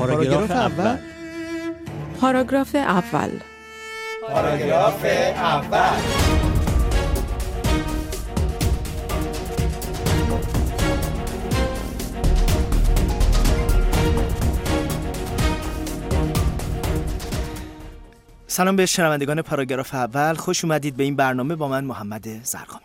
پاراگراف اول. پاراگراف اول. پاراگراف اول. سلام به شنوندگان پاراگراف اول، خوش اومدید به این برنامه با من محمد زرقامی.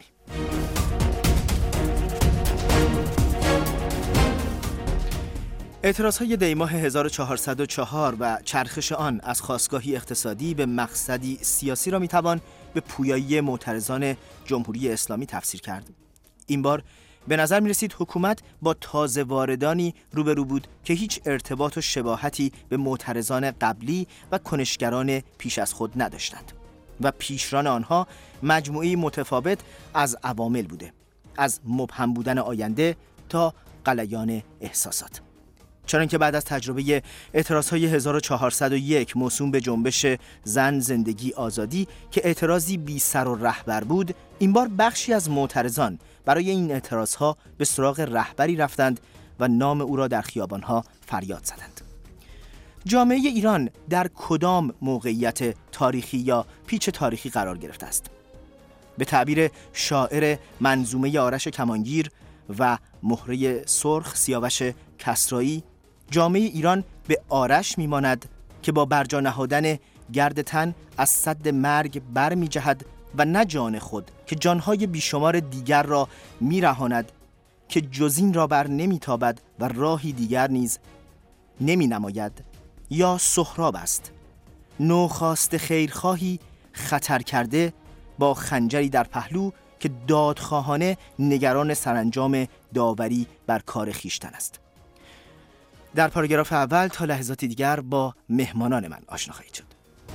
اعتراضهای دیماه 1404 و چرخش آن از خاستگاهی اقتصادی به مقصدی سیاسی را میتوان به پویایی معترضان جمهوری اسلامی تفسیر کرد. این بار به نظر می رسید حکومت با تازه واردانی روبرو بود که هیچ ارتباط و شباهتی به معترضان قبلی و کنشگران پیش از خود نداشتند و پیشران آنها مجموعی متفاوت از عوامل بوده، از مبهم بودن آینده تا غلیان احساسات. چنانکه بعد از تجربه اعتراضهای 1401 موسوم به جنبش زن، زندگی، آزادی که اعتراضی بی سر و رهبر بود، این بار بخشی از معترضان برای این اعتراضها به سراغ رهبری رفتند و نام او را در خیابانها فریاد زدند. جامعه ایران در کدام موقعیت تاریخی یا پیچ تاریخی قرار گرفته است؟ به تعبیر شاعر منظومه آرش کمانگیر و مهره سرخ سیاوش کسرایی، جامعه ایران به آرش میماند که با برجا نهادن گرد تن از سد مرگ بر می جهد و نه جان خود که جانهای بیشمار دیگر را می رهاند که جزین را بر نمی تابد و راهی دیگر نیز نمی نماید. یا سهراب است، نوخاست خیرخواهی خطر کرده با خنجری در پهلو که دادخواهانه نگران سرانجام داوری بر کار خیشتن است. در پاراگراف اول تا لحظات دیگر با مهمانان من آشنا خواهید شد.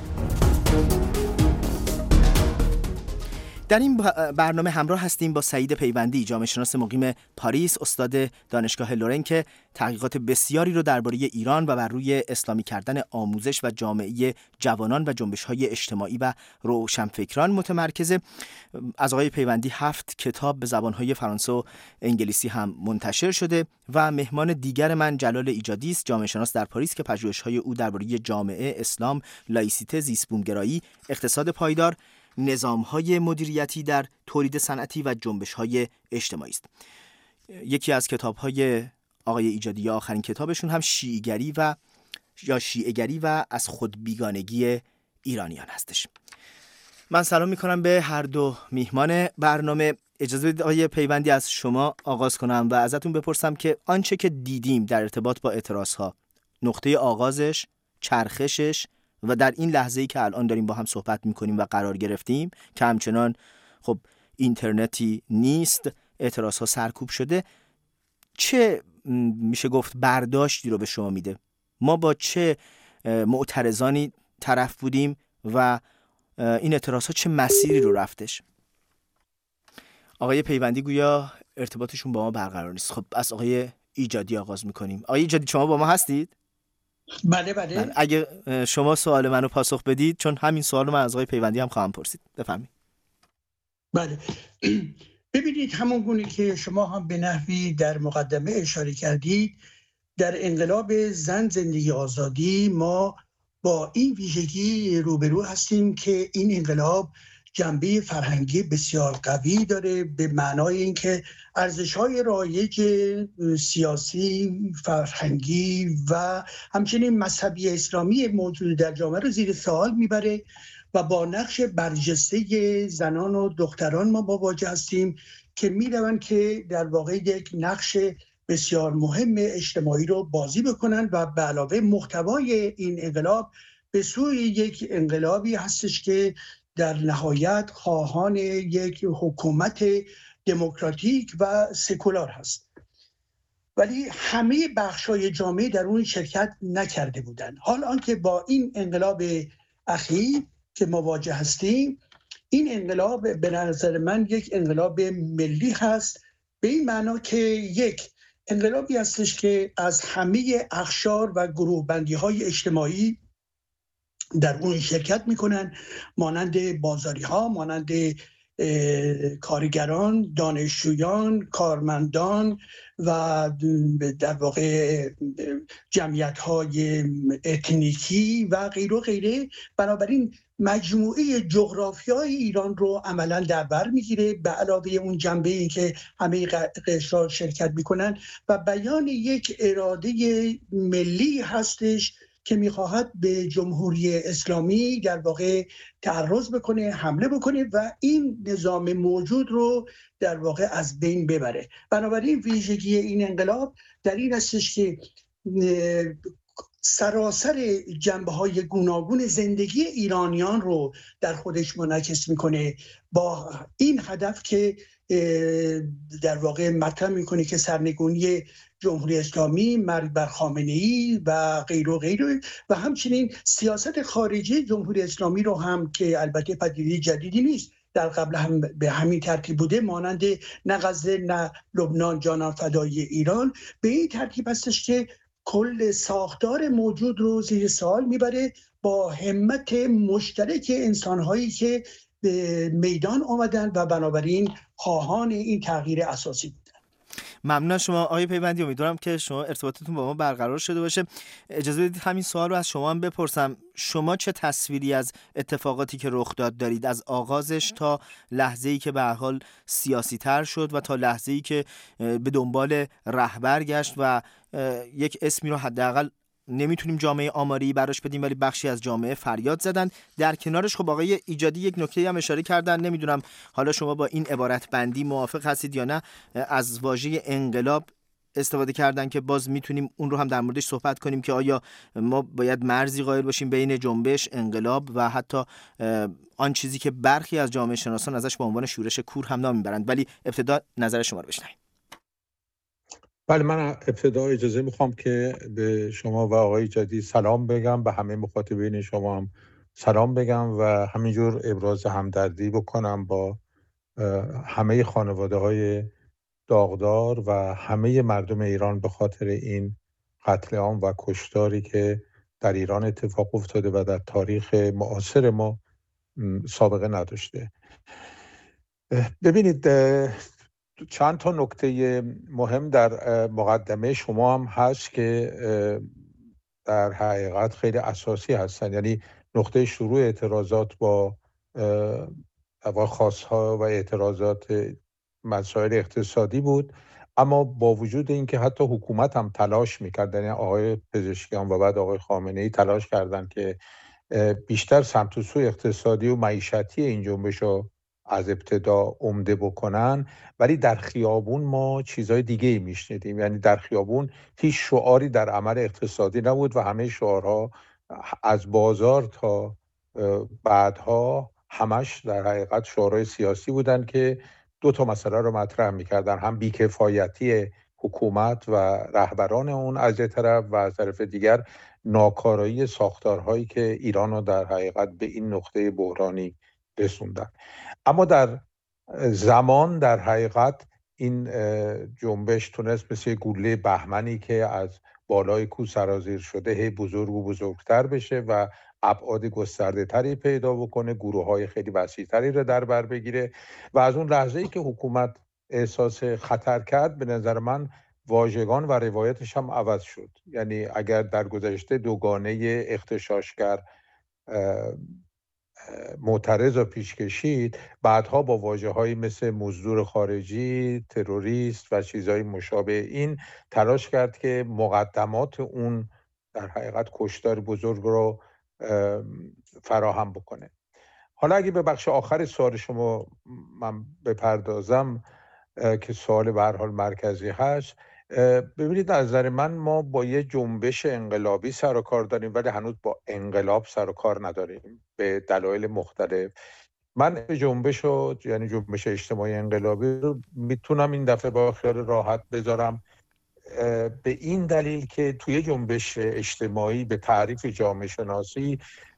در این برنامه همراه هستیم با سعید پیوندی، جامعه شناس مقیم پاریس، استاد دانشگاه لورن که تحقیقات بسیاری رو درباره ایران و بر روی اسلامی کردن آموزش و جامعه جوانان و جنبش‌های اجتماعی و روشنفکران متمرکزه. از آقای پیوندی 7 کتاب به زبان‌های فرانسه و انگلیسی هم منتشر شده و مهمان دیگر من جلال ایجادی است، جامعه شناس در پاریس که پژوهش‌های او درباره جامعه، اسلام، لایسیته، زیست‌بوم‌گرایی، اقتصاد پایدار، نظام‌های مدیریتی در تولید صنعتی و جنبش‌های اجتماعی است. یکی از کتاب‌های آقای ایجادی، آخرین کتابشون هم شیعه‌گری و از خود بیگانگی ایرانیان هستش. من سلام می‌کنم به هر دو میهمان برنامه. اجازه بدید آقای پیوندی از شما آغاز کنم و ازتون بپرسم که آنچه که دیدیم در ارتباط با اعتراض‌ها، نقطه آغازش، چرخشش و در این لحظه‌ای که الان داریم با هم صحبت می‌کنیم و قرار گرفتیم که همچنان خب اینترنتی نیست، اعتراض‌ها سرکوب شده، چه میشه گفت برداشتی رو به شما میده؟ ما با چه معترضانی طرف بودیم و این اعتراض‌ها چه مسیری رو رفتش؟ آقای پیوندی گویا ارتباطشون با ما برقرار نیست. خب از آقای ایجادی آغاز می‌کنیم. آقای ایجادی شما با ما هستید؟ بله. اگه شما سوال منو پاسخ بدید، چون همین سوال من از آقای پیوندی هم خواهم پرسید. بفرمایید. بله. ببینید، همون گونه که شما هم به نحوی در مقدمه اشاره کردید، در انقلاب زن، زندگی، آزادی ما با این ویژگی روبرو هستیم که این انقلاب جنبه فرهنگی بسیار قوی داره، به معنای اینکه ارزش‌های رایج سیاسی، فرهنگی و همچنین مذهبی اسلامی موجود در جامعه رو زیر سوال میبره و با نقش برجسته زنان و دختران ما مواجه هستیم که میروند که در واقع یک نقش بسیار مهم اجتماعی رو بازی بکنن و به علاوه محتوای این انقلاب به سوی یک انقلابی هستش که در نهایت خواهان یک حکومت دموکراتیک و سکولار هست. ولی همه بخش‌های جامعه در اون شرکت نکرده بودند. حال آنکه با این انقلاب اخیر که مواجه هستیم، این انقلاب به نظر من یک انقلاب ملی هست، به این معنا که یک انقلابی هستش که از همه اقشار و گروه بندی های اجتماعی در اون شرکت میکنن، مانند بازاری ها، مانند کارگران، دانشجویان، کارمندان و در واقع جمعیت‌های اتنیکی و غیره و غیره. بنابراین مجموعه جغرافیای ایران رو عملا در بر میگیره، به علاوه اون جنبه این که همه قشرها شرکت میکنن و بیان یک اراده ملی هستش که میخواهد به جمهوری اسلامی در واقع تعرض بکنه، حمله بکنه و این نظام موجود رو در واقع از بین ببره. بنابراین ویژگی این انقلاب در این هستش که سراسر جنبه‌های گوناگون زندگی ایرانیان رو در خودش منعکس میکنه، با این هدف که در واقع مطرح میکنه که سرنگونی جمهوری اسلامی، مرگ بر خامنه‌ای و غیره و غیره و همچنین سیاست خارجی جمهوری اسلامی رو هم که البته پدیده جدیدی نیست، در قبل هم به همین ترتیب بوده، مانند نه غزه نه لبنان جانان فدای ایران، به این ترتیب هستش که کل ساختار موجود رو زیر سوال میبره با همت مشترک انسانهایی که به میدان آمدن و بنابراین خواهان این تغییر اساسی بودن. ممنون از شما آقای پیوندی. امیدوارم که شما ارتباطتون با ما برقرار شده باشه. اجازه بدید همین سوال رو از شما هم بپرسم. شما چه تصویری از اتفاقاتی که رخ داد دارید، از آغازش تا لحظه‌ای که به هر حال سیاسی تر شد و تا لحظه‌ای که به دنبال رهبر گشت و یک اسمی رو حداقل نمیتونیم جامعه آماری براش بدیم ولی بخشی از جامعه فریاد زدن. در کنارش خب آقای ایجادی یک نکته هم اشاره کردن، نمیدونم حالا شما با این عبارت بندی موافق هستید یا نه، از واژه انقلاب استفاده کردن که باز میتونیم اون رو هم در موردش صحبت کنیم که آیا ما باید مرزی قائل باشیم بین جنبش، انقلاب و حتی آن چیزی که برخی از جامعه شناسان ازش به عنوان شورش کور هم نام میبرند. ولی ابتدا نظر شما رو بشنویم. بله، من ابتدا اجازه میخوام که به شما و آقای ایجادی سلام بگم، به همه مخاطبین شما هم سلام بگم و همینجور ابراز همدردی بکنم با همه خانواده های داغدار و همه مردم ایران به خاطر این قتل عام و کشتاری که در ایران اتفاق افتاده و در تاریخ معاصر ما سابقه نداشته. ببینید، چند تا نکته مهم در مقدمه شما هم هست که در حقیقت خیلی اساسی هستن. یعنی نقطه شروع اعتراضات با خواستها و اعتراضات مسائل اقتصادی بود، اما با وجود اینکه حتی حکومت هم تلاش میکرد، یعنی آقای پزشکیان و بعد آقای خامنه‌ای تلاش کردن که بیشتر سمت و سوی اقتصادی و معیشتی این جنبش رو از ابتدا عمده بکنن، ولی در خیابون ما چیزای دیگه ای میشنیدیم. یعنی در خیابون هیچ شعاری در عمل اقتصادی نبود و همه شعارها از بازار تا بعدها همش در حقیقت شعارهای سیاسی بودن که دو تا مسئله رو مطرح میکردن: هم بیکفایتی حکومت و رهبران اون از یک طرف و از طرف دیگر ناکارایی ساختارهایی که ایران رو در حقیقت به این نقطه بحرانی رسوندن. اما در زمان در حقیقت این جنبش تونست مثل گوله بهمنی که از بالای کوه سرازیر شده هی بزرگ و بزرگتر بشه و ابعاد گسترده تری پیدا بکنه، گروه های خیلی وسیع تری رو در بر بگیره و از اون لحظه‌ای که حکومت احساس خطر کرد، به نظر من واژگان و روایتش هم عوض شد. یعنی اگر در گذشته دوگانه اغتشاشگر معترض و پیش کشید، بعدها با واژه‌هایی مثل مزدور خارجی، تروریست و چیزهای مشابه این تلاش کرد که مقدمات اون در حقیقت کشتار بزرگ رو فراهم بکنه. حالا اگه به بخش آخر سوال شما من بپردازم که سوال به هر حال مرکزی هست، ببینید از نظر من ما با یه جنبش انقلابی سر و کار داریم ولی هنوز با انقلاب سر و کار نداریم به دلایل مختلف. من جنبش رو، یعنی جنبش اجتماعی انقلابی رو میتونم این دفعه با خیال راحت بذارم به این دلیل که توی جنبش اجتماعی به تعریف جامعه شناسی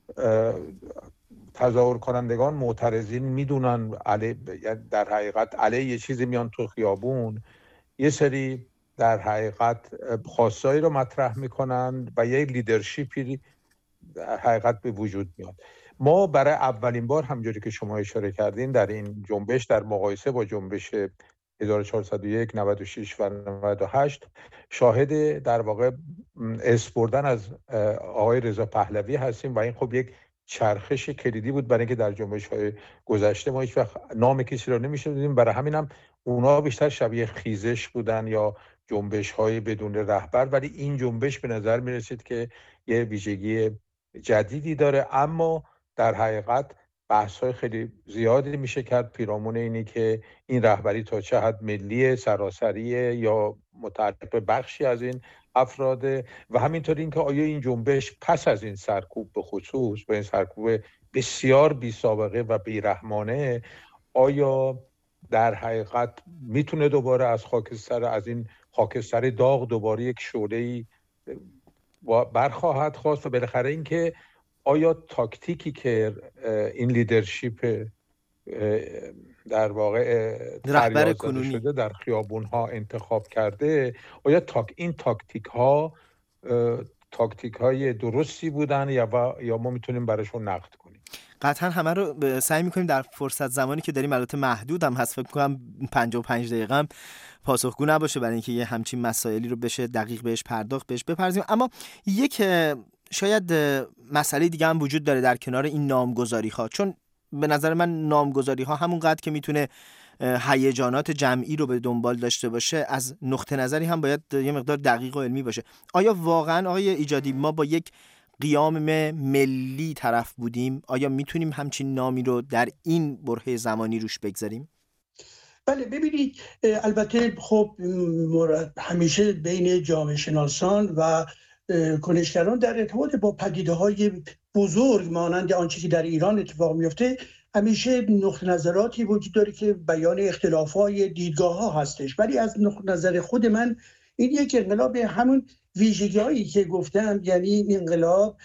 تظاهر کنندگان معترضین میدونن در حقیقت علیه یه چیزی میان تو خیابون، یه سری در حقیقت خواستایی رو مطرح میکنن و یه لیدرشیپی در حقیقت به وجود میاد. ما برای اولین بار همونجوری که شما اشاره کردین در این جنبش در مقایسه با جنبش 1401 96 و 98 شاهد در واقع اسپردن از آقای رضا پهلوی هستیم و این خب یک چرخش کلیدی بود برای اینکه در جنبش‌های گذشته ما هیچ وقت نام کسی رو نمی‌شنیدیم. برای همینم اونا بیشتر شبیه خیزش بودن یا جنبش‌های بدون رهبر، ولی این جنبش به نظر می‌رسید که یه ویژگی جدیدی داره. اما در حقیقت بحث‌های خیلی زیادی میشه کرد پیرامون اینی که این رهبری تا چه حد ملی سراسریه یا متعلق به بخشی از این افراده و همینطور اینکه آیا این جنبش پس از این سرکوب به خصوص به این سرکوب بسیار بی سابقه و بیرحمانه آیا در حقیقت میتونه دوباره از این خاکستر داغ دوباره یک شعله‌ای برخواهد خواست و بالاخره اینکه آیا تاکتیکی که این لیدرشپ در واقع رهبر کنونی شده در خیابون‌ها انتخاب کرده آیا این تاکتیک های درستی بودن یا ما میتونیم براشون نقد کنیم؟ قطعا همه رو سعی میکنیم در فرصت زمانی که داریم، البته محدود هم هست، فکر کنم 55 دقیقه هم پاسخگو نباشه برای اینکه یه همچین مسائلی رو بشه دقیق بهش پرداخت بهش بپردازیم. اما یک شاید مسئله دیگه هم وجود داره در کنار این نامگذاری ها، چون به نظر من نامگذاری ها همونقدر که میتونه هیجانات جمعی رو به دنبال داشته باشه، از نقطه نظری هم باید یه مقدار دقیق و علمی باشه. آیا واقعا آقای ایجادی ما با یک قیام ملی طرف بودیم؟ آیا میتونیم همچین نامی رو در این برهه زمانی روش بگذاریم؟ بله ببینید، البته خب همیشه بین جامعه شناسان و کنشگران در ارتباط با پدیده‌های بزرگ مانند آنچه که در ایران اتفاق میفته همیشه نقطه نظراتی وجود داره که بیان اختلاف‌های دیدگاه‌ها هستش، ولی از نقطه نظر خود من این یک انقلاب همون ویژگی‌هایی که گفتم، یعنی این انقلاب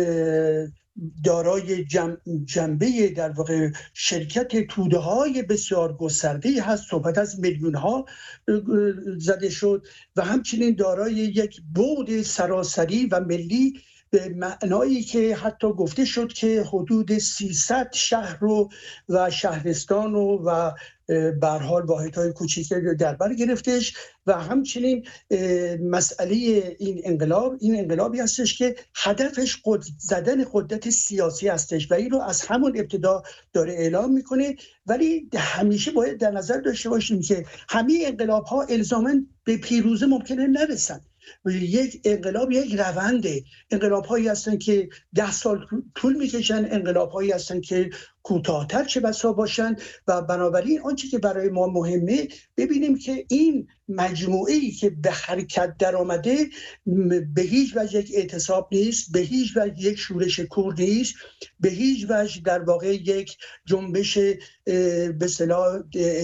دارای جنبه در واقع شرکت توده‌های بسیار گسترده‌ای هست، صحبت از میلیون‌ها زده شد و همچنین دارای یک بعد سراسری و ملی به معنایی که حتی گفته شد که حدود 300 شهر و شهرستان و به هر حال واحدهای کوچیک در بر گرفتش و همچنین مسئله این انقلابی هستش که هدفش زدن قدرت سیاسی هستش و این رو از همون ابتدا داره اعلام میکنه. ولی همیشه باید در نظر داشته باشیم که همه انقلاب ها الزاماً به پیروزی ممکنه نرسن. یک انقلاب یک رونده. انقلاب هایی هستن که 10 سال طول میکشن، انقلاب هایی هستن که کوتاه‌تر چه بسا باشن و بنابراین آنچه که برای ما مهمه ببینیم که این مجموعه‌ای که به حرکت در آمده به هیچ وجه یک اعتصاب نیست، به هیچ وجه یک شورش کور نیست، به هیچ وجه در واقع یک جنبش به اصطلاح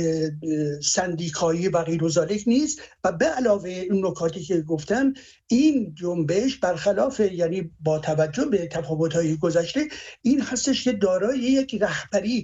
سندیکایی و غیر و ذالک نیست. و به علاوه این نکاتی که گفتم، این جنبش برخلاف یعنی با توجه به تفاوت‌های گذشته این هستش که دارای یک رهبری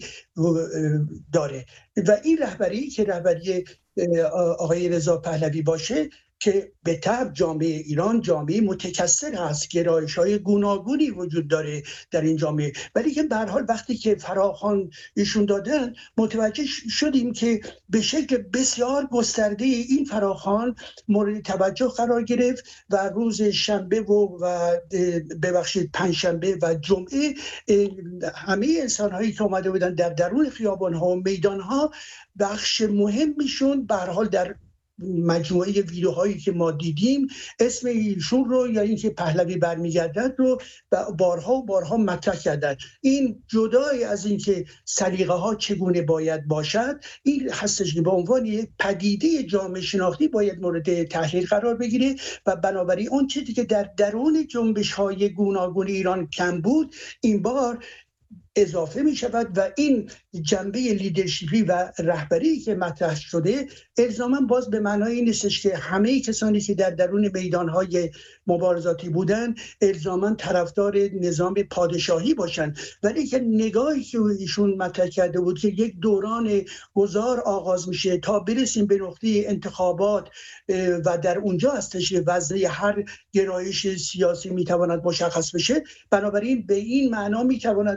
داره و این رهبری که رهبری آقای رضا پهلوی باشه که به طبع جامعه ایران جامعه متکثر هست، گرایش‌های گوناگونی وجود داره در این جامعه، ولی که به هر حال وقتی که فراخوان ایشون دادن متوجه شدیم که به شکل بسیار گسترده این فراخوان مورد توجه قرار گرفت و روز شنبه و ببخشید پنجشنبه و جمعه همه انسان‌هایی که اومده بودن در درون خیابان‌ها و میدان‌ها بخش مهمیشون به هر حال در مجموعه ویدیوهایی که ما دیدیم اسم ایشون رو یا اینکه پهلوی برمیگردد رو بارها مطرح کردن. این جدای از اینکه سلیقه ها چگونه باید باشد، این هستش که به عنوان یک پدیده جامعه شناختی باید مورد تحلیل قرار بگیره و بنابراین اون چیزی که در درون جنبش های گوناگون ایران کم بود این بار اضافه می شود و این جنبه لیدرشپی و رهبری که مطرح شده الزاما باز به معنای این نیستش که همه کسانی که در درون میدانهای مبارزاتی بودن الزاما طرفدار نظام پادشاهی باشن، ولی که نگاهی که ایشون مطرح کرده بود که یک دوران گذار آغاز میشه تا برسیم به نقطه انتخابات و در اونجا هستش که وضعیت هر گرایش سیاسی میتواند مشخص بشه، بنابراین به این معنا میتواند باشد که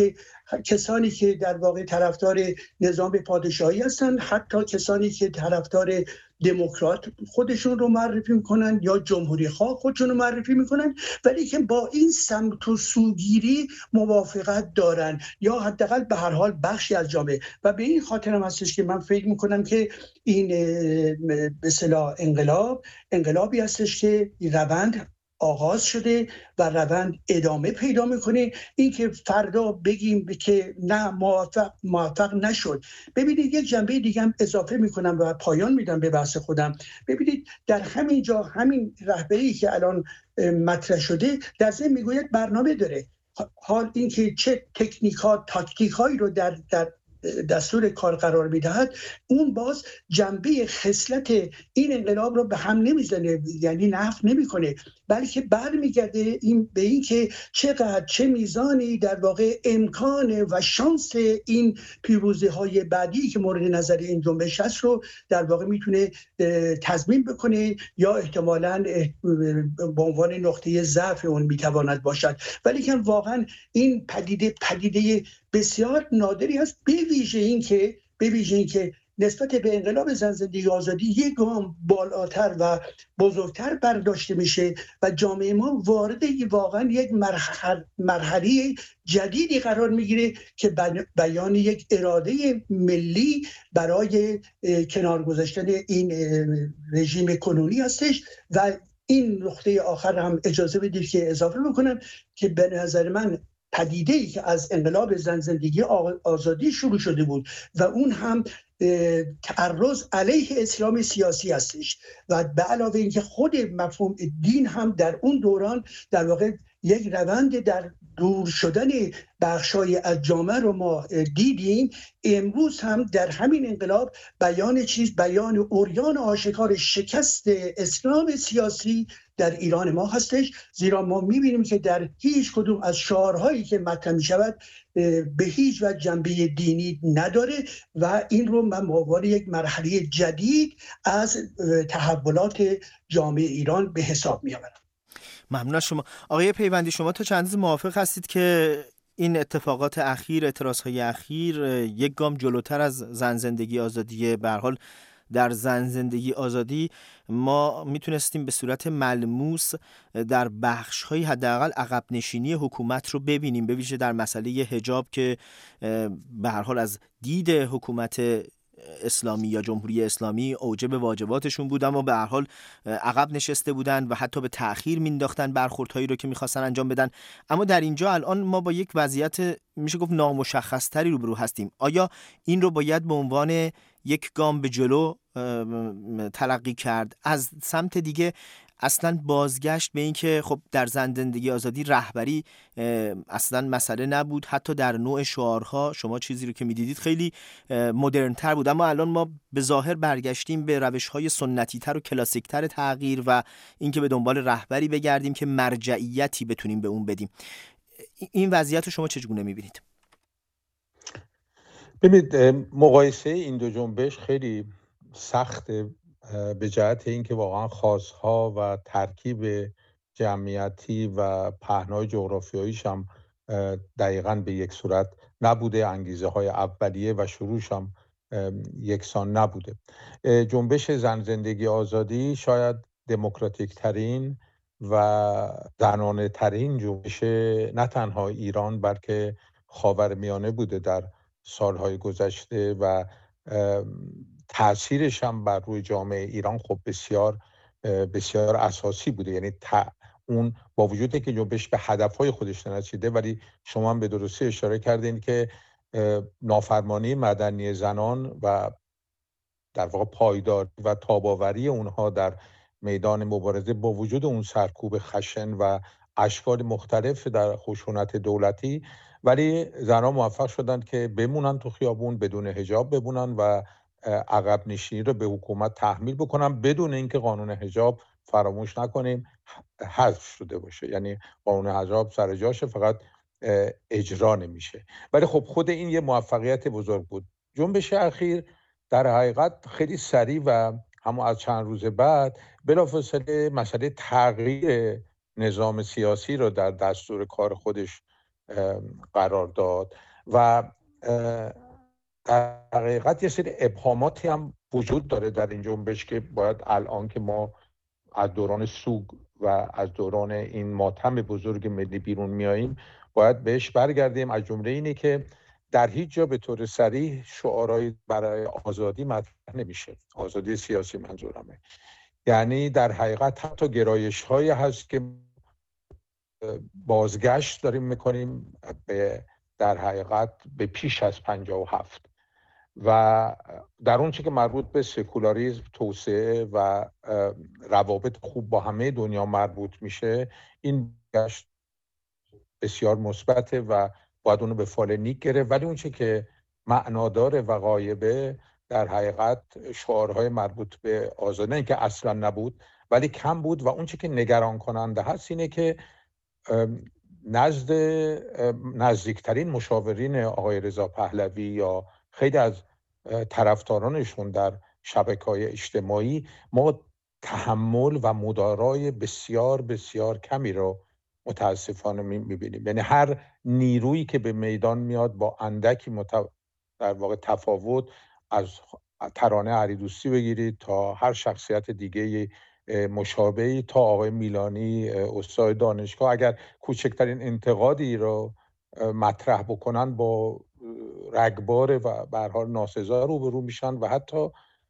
که کسانی که در واقع طرفدار نظام پادشاهی هستن، حتی کسانی که طرفدار دموکرات خودشون رو معرفی میکنن یا جمهوری خواه خودشون رو معرفی میکنن، ولی که با این سمت و سوگیری موافقت دارن یا حداقل به هر حال بخشی از جامعه. و به این خاطر هم هستش که من فکر میکنم که این به اصطلاح انقلابی هستش که روند آغاز شده و روند ادامه پیدا میکنه. این که فردا بگیم که نه موفق نشد. ببینید یک جنبه دیگه هم اضافه میکنم و پایان میدم به بحث خودم. ببینید در همین جا همین رهبری که الان مطرح شده در ضمن میگوید برنامه داره. حال اینکه چه تاکتیک‌هایی رو در دستور کار قرار میدهد، اون باز جنبه خصلت این انقلاب رو به هم نمیزنه، یعنی نفی نمیکنه، بلکه برمیگرده به این که چه میزانی در واقع امکان و شانس این پیروزی های بعدی که مورد نظر این جنبش هست رو در واقع میتونه تضمین بکنه یا احتمالاً به عنوان نقطه ضعف اون میتواند باشد. ولی که واقعا این پدیده بسیار نادری هست، به ویژه این که نسبت به انقلاب زن زندگی آزادی یک گام بالاتر و بزرگتر برداشته میشه و جامعه ما وارد واقعا یک مرحله جدیدی قرار میگیره که بیان یک اراده ملی برای کنار گذاشتن این رژیم کنونی هستش. و این نقطه آخر هم اجازه بدید که اضافه بکنم که به نظر من پدیده‌ای که از انقلاب زن زندگی آزادی شروع شده بود و اون هم تعرض علیه اسلام سیاسی هستش و به علاوه اینکه خود مفهوم دین هم در اون دوران در واقع یک روند در دور شدن بخشای از جامعه رو ما دیدیم. امروز هم در همین انقلاب بیان عریان آشکار شکست اسلام سیاسی در ایران ما هستش، زیرا ما می‌بینیم که در هیچ کدوم از شعارهایی که مطرح می‌شود به هیچ وجه جنبه دینی نداره و این رو من به عنوان یک مرحله جدید از تحولات جامعه ایران به حساب می‌آورم. ممنون از شما آقای پیوندی. شما تا چند اندازه موافق هستید که این اتفاقات اخیر، اعتراضهای اخیر یک گام جلوتر از زن زندگی آزادیه؟ به هر حال در زن زندگی آزادی ما میتونستیم به صورت ملموس در بخش‌های حداقل عقب نشینی حکومت رو ببینیم، به ویژه در مسئله حجاب که به هر حال از دید حکومت اسلامی یا جمهوری اسلامی اوجب واجباتشون بود، اما به هر حال عقب نشسته بودن و حتی به تأخیر مینداختن برخوردهایی رو که میخواستن انجام بدن. اما در اینجا الان ما با یک وضعیت میشه گفت نامشخصتری روبرو هستیم. آیا این رو باید به عنوان یک گام به جلو تلقی کرد؟ از سمت دیگه اصلا بازگشت به این که خب در زن زندگی آزادی رهبری اصلا مسئله نبود، حتی در نوع شعارها شما چیزی رو که میدیدید خیلی مدرن تر بود، اما الان ما به ظاهر برگشتیم به روش‌های سنتی تر و کلاسیک تر تغییر و اینکه به دنبال رهبری بگردیم که مرجعیتی بتونیم به اون بدیم. این وضعیت رو شما چگونه میبینید؟ ببینید، مقایسه این دو جنبش خیلی سخته به جهت اینکه واقعا خاصها و ترکیب جمعیتی و پهنای جغرافیاییش هم دقیقاً به یک صورت نبوده، انگیزه های اولیه و شروعش هم یکسان نبوده. جنبش زن زندگی آزادی شاید دموکراتیک ترین و زنانه ترین جنبش نه تنها ایران بلکه خاورمیانه بوده در سالهای گذشته و تأثیرش هم بر روی جامعه ایران خب بسیار بسیار اساسی بوده. یعنی اون با وجودی که جنبش به هدفهای خودش نرسیده، ولی شما هم به درستی اشاره کردین که نافرمانی مدنی زنان و در واقع پایدار و تاباوری اونها در میدان مبارزه با وجود اون سرکوب خشن و اشکال مختلف در خشونت دولتی، ولی زنان موفق شدن که بمونن تو خیابون، بدون حجاب بمونن و عقب نشینی رو به حکومت تحمیل بکنن بدون اینکه قانون حجاب، فراموش نکنیم، حذف شده باشه. یعنی قانون حجاب سر جاشه، فقط اجرا نمیشه. ولی خب خود این یه موفقیت بزرگ بود. جنبش اخیر در حقیقت خیلی سریع و همون از چند روز بعد بلافاصله مسئله تغییر نظام سیاسی رو در دستور کار خودش قرار داد و در حقیقت یه سری ابهاماتی هم وجود داره در این جنبش که باید الان که ما از دوران سوگ و از دوران این ماتم بزرگ ملی بیرون میاییم باید بهش برگردیم. از جمله اینه که در هیچ جا به طور صریح شعارهای برای آزادی مطرح نمیشه، آزادی سیاسی منظورمه. یعنی در حقیقت حتی گرایش هایی هست که بازگشت داریم میکنیم به در حقیقت به پیش از 57 و در اون چی که مربوط به سکولاریسم، توسعه و روابط خوب با همه دنیا مربوط میشه، این گشت بسیار مثبته و باید اونو به فال نیک گرفت. ولی اون چی که معناداره و غایبه در حقیقت شعارهای مربوط به آزادی، نه اینکه اصلا نبود ولی کم بود و اون چی که نگران کننده هست اینه که نزدیکترین مشاورین آقای رضا پهلوی یا خیلی از طرفدارانشون در شبکه‌های اجتماعی ما تحمل و مدارای بسیار بسیار کمی رو متاسفانه می‌بینیم. یعنی هر نیرویی که به میدان میاد با اندکی در واقع تفاوت، از ترانه علیدوستی بگیرید تا هر شخصیت دیگه مشابهی تا آقای میلانی استاد دانشگاه، اگر کوچکترین انتقادی رو مطرح بکنن با رگبار و به هر حال ناسزا روبرو میشن و حتی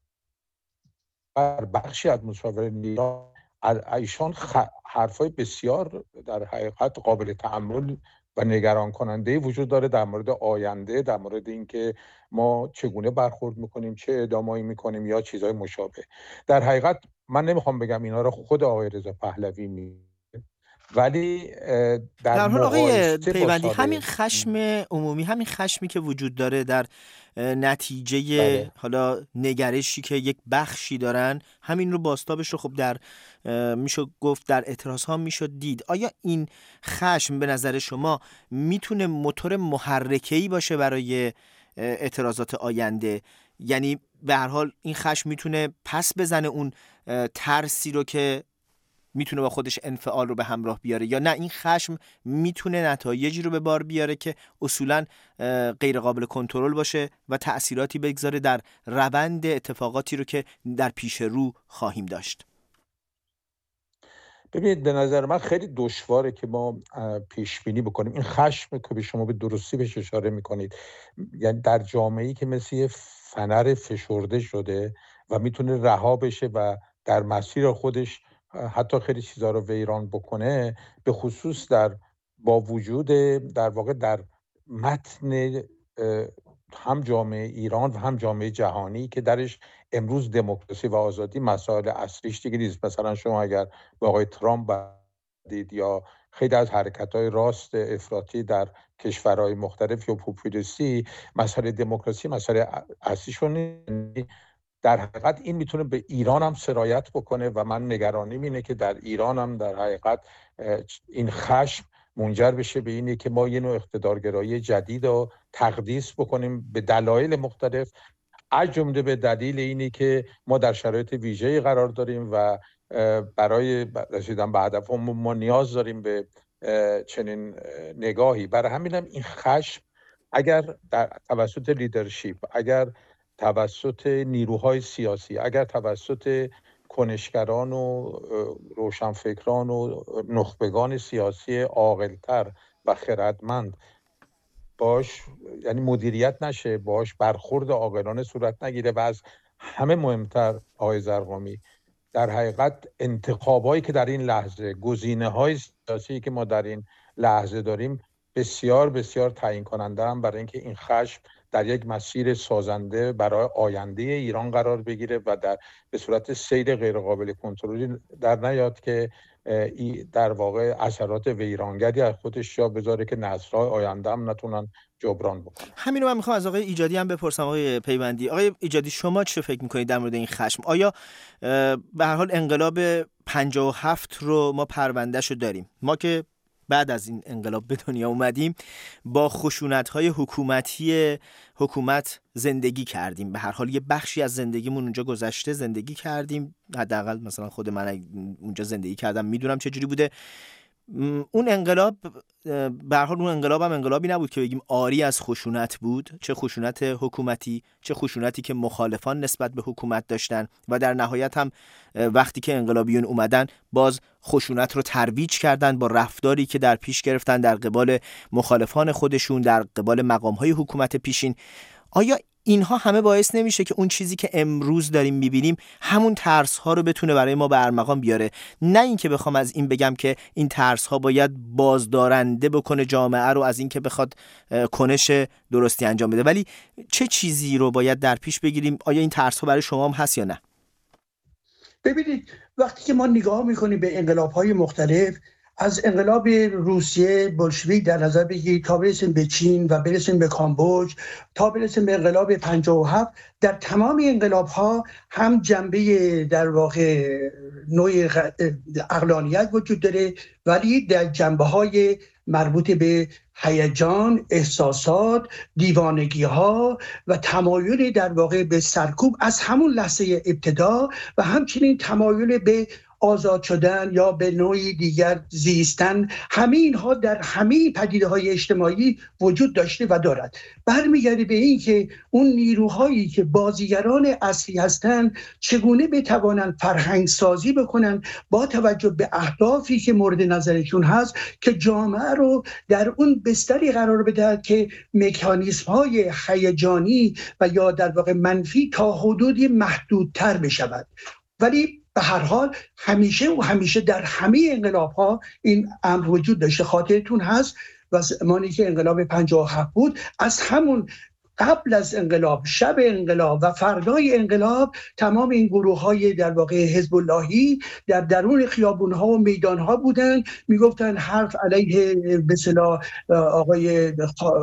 بر بخشی از مشاورین ایران ایشان حرفای بسیار در حقیقت قابل تأمل و نگران کننده وجود داره در مورد آینده، در مورد اینکه ما چگونه برخورد میکنیم، چه اقدامایی میکنیم یا چیزهای مشابه. در حقیقت من نمیخوام بگم اینا رو خود آقای رضا پهلوی میگه، ولی در حال آقای پیوندی همین خشم عمومی، همین خشمی که وجود داره در نتیجه بله. حالا نگرشی که یک بخشی دارن، همین رو بازتابش رو خب در میشه گفت در اعتراض ها میشه دید. آیا این خشم به نظر شما میتونه موتور محرکه‌ای باشه برای اعتراضات آینده؟ یعنی به هر حال این خشم میتونه پس بزنه اون ترسی رو که میتونه با خودش انفعال رو به همراه بیاره، یا نه این خشم میتونه نتایجی رو به بار بیاره که اصولاً غیر قابل کنترل باشه و تأثیراتی بگذاره در روند اتفاقاتی رو که در پیش رو خواهیم داشت؟ ببینید به نظر من خیلی دشواره که ما پیش بینی بکنیم. این خشم که به شما به درستی بهش اشاره میکنید، یعنی در جامعه‌ای که مثل یه فنر فشرده شده و میتونه رها بشه و در مسیر خودش حتی خیلی چیزا رو ویران بکنه، به خصوص با وجود در واقع در متن هم جامعه ایران و هم جامعه جهانی که درش امروز دموکراسی و آزادی مسائل اصلیش دیگه نیست. مثلا شما اگر با آقای ترامپ بدید یا خیلی از حرکت‌های راست افراطی در کشورهای مختلف یا پوپولیستی، مسئله دموکراسی مسئله اصلیشون در حقیقت این میتونه به ایران هم سرایت بکنه و من نگرانیم اینه که در ایران هم در حقیقت این خشم منجر بشه به اینه که ما یه نوع اقتدارگرایی جدید رو تقدیس بکنیم به دلایل مختلف، از جمله به دلیل اینی که ما در شرایط ویژه‌ای قرار داریم و برای رسیدن به هدفمون ما نیاز داریم به چنین نگاهی. برای همینم این خشم اگر توسط لیدرشپ، اگر توسط نیروهای سیاسی، اگر توسط کنشگران و روشنفکران و نخبگان سیاسی عاقل‌تر و خردمند باش یعنی مدیریت نشه، باش برخورد عاقلانه صورت نگیره و از همه مهمتر آقای زرقامی در حقیقت انتخابایی که در این لحظه، گزینه‌های سیاسی که ما در این لحظه داریم بسیار بسیار تعیین کننده هم برای اینکه این خشم در یک مسیر سازنده برای آینده ایران قرار بگیره و به صورت سیر غیر قابل کنترلی در نیاد که در واقع اثرات ویرانگری از خودش جا بذاره که نسل‌های آینده هم نتونن جبران بکنن. همین رو من میخوام از آقای ایجادی هم بپرسم. آقای پیوندی، آقای ایجادی شما چه فکر میکنید در مورد این خشم؟ آیا به هر حال انقلاب 57 رو ما پروندهشو داریم؟ ما که بعد از این انقلاب به دنیا اومدیم با خشونت‌های حکومت زندگی کردیم. به هر حال یه بخشی از زندگیمون اونجا گذشته، زندگی کردیم. حداقل مثلا خود من اونجا زندگی کردم، میدونم چه جوری بوده. اون انقلاب به هر حال اون انقلاب هم انقلابی نبود که بگیم عاری از خشونت بود، چه خشونت حکومتی چه خشونتی که مخالفان نسبت به حکومت داشتن و در نهایت هم وقتی که انقلابیون اومدن باز خشونت رو ترویج کردن با رفتاری که در پیش گرفتن در قبال مخالفان خودشون، در قبال مقام‌های حکومت پیشین. آیا اینها همه باعث نمیشه که اون چیزی که امروز داریم میبینیم همون ترس ها رو بتونه برای ما به ارمغان بیاره؟ نه اینکه بخوام از این بگم که این ترس ها باید بازدارنده بکنه جامعه رو از اینکه بخواد کنش درستی انجام بده، ولی چه چیزی رو باید در پیش بگیریم؟ آیا این ترس ها برای شما هم هست یا نه؟ ببینید، وقتی که ما نگاه میکنیم به انقلاب های مختلف، از انقلاب روسیه بولشویک در نظر بگیرید تا برسیم به چین و برسیم به کامبوج تا برسیم به انقلاب 57، در تمام انقلاب ها هم جنبه در واقع نوع عقلانیت وجود داره، ولی در جنبه های مربوط به هیجان، احساسات، دیوانگی ها و تمایل در واقع به سرکوب از همون لحظه ابتدا و همچنین تمایل به آزاد شدن یا به نوعی دیگر زیستن، همه اینها در همه پدیده‌های اجتماعی وجود داشته و دارد. برمیگرده به این که اون نیروهایی که بازیگران اصلی هستند چگونه بتوانند فرهنگ سازی بکنن با توجه به اهدافی که مورد نظرشون هست که جامعه رو در اون بستری قرار بدهد که مکانیزم‌های هیجانی و یا در واقع منفی تا حدودی محدودتر بشود. ولی به هر حال همیشه در همه انقلاب‌ها این امر وجود داشته. خاطرتون هست و زمانی که انقلاب 57 بود، از همون قبل از انقلاب، شب انقلاب و فردای انقلاب، تمام این گروه‌های در واقع حزب اللهی در درون خیابون‌ها و میدان‌ها بودن، میگفتن حرف علیه به اصطلاح آقای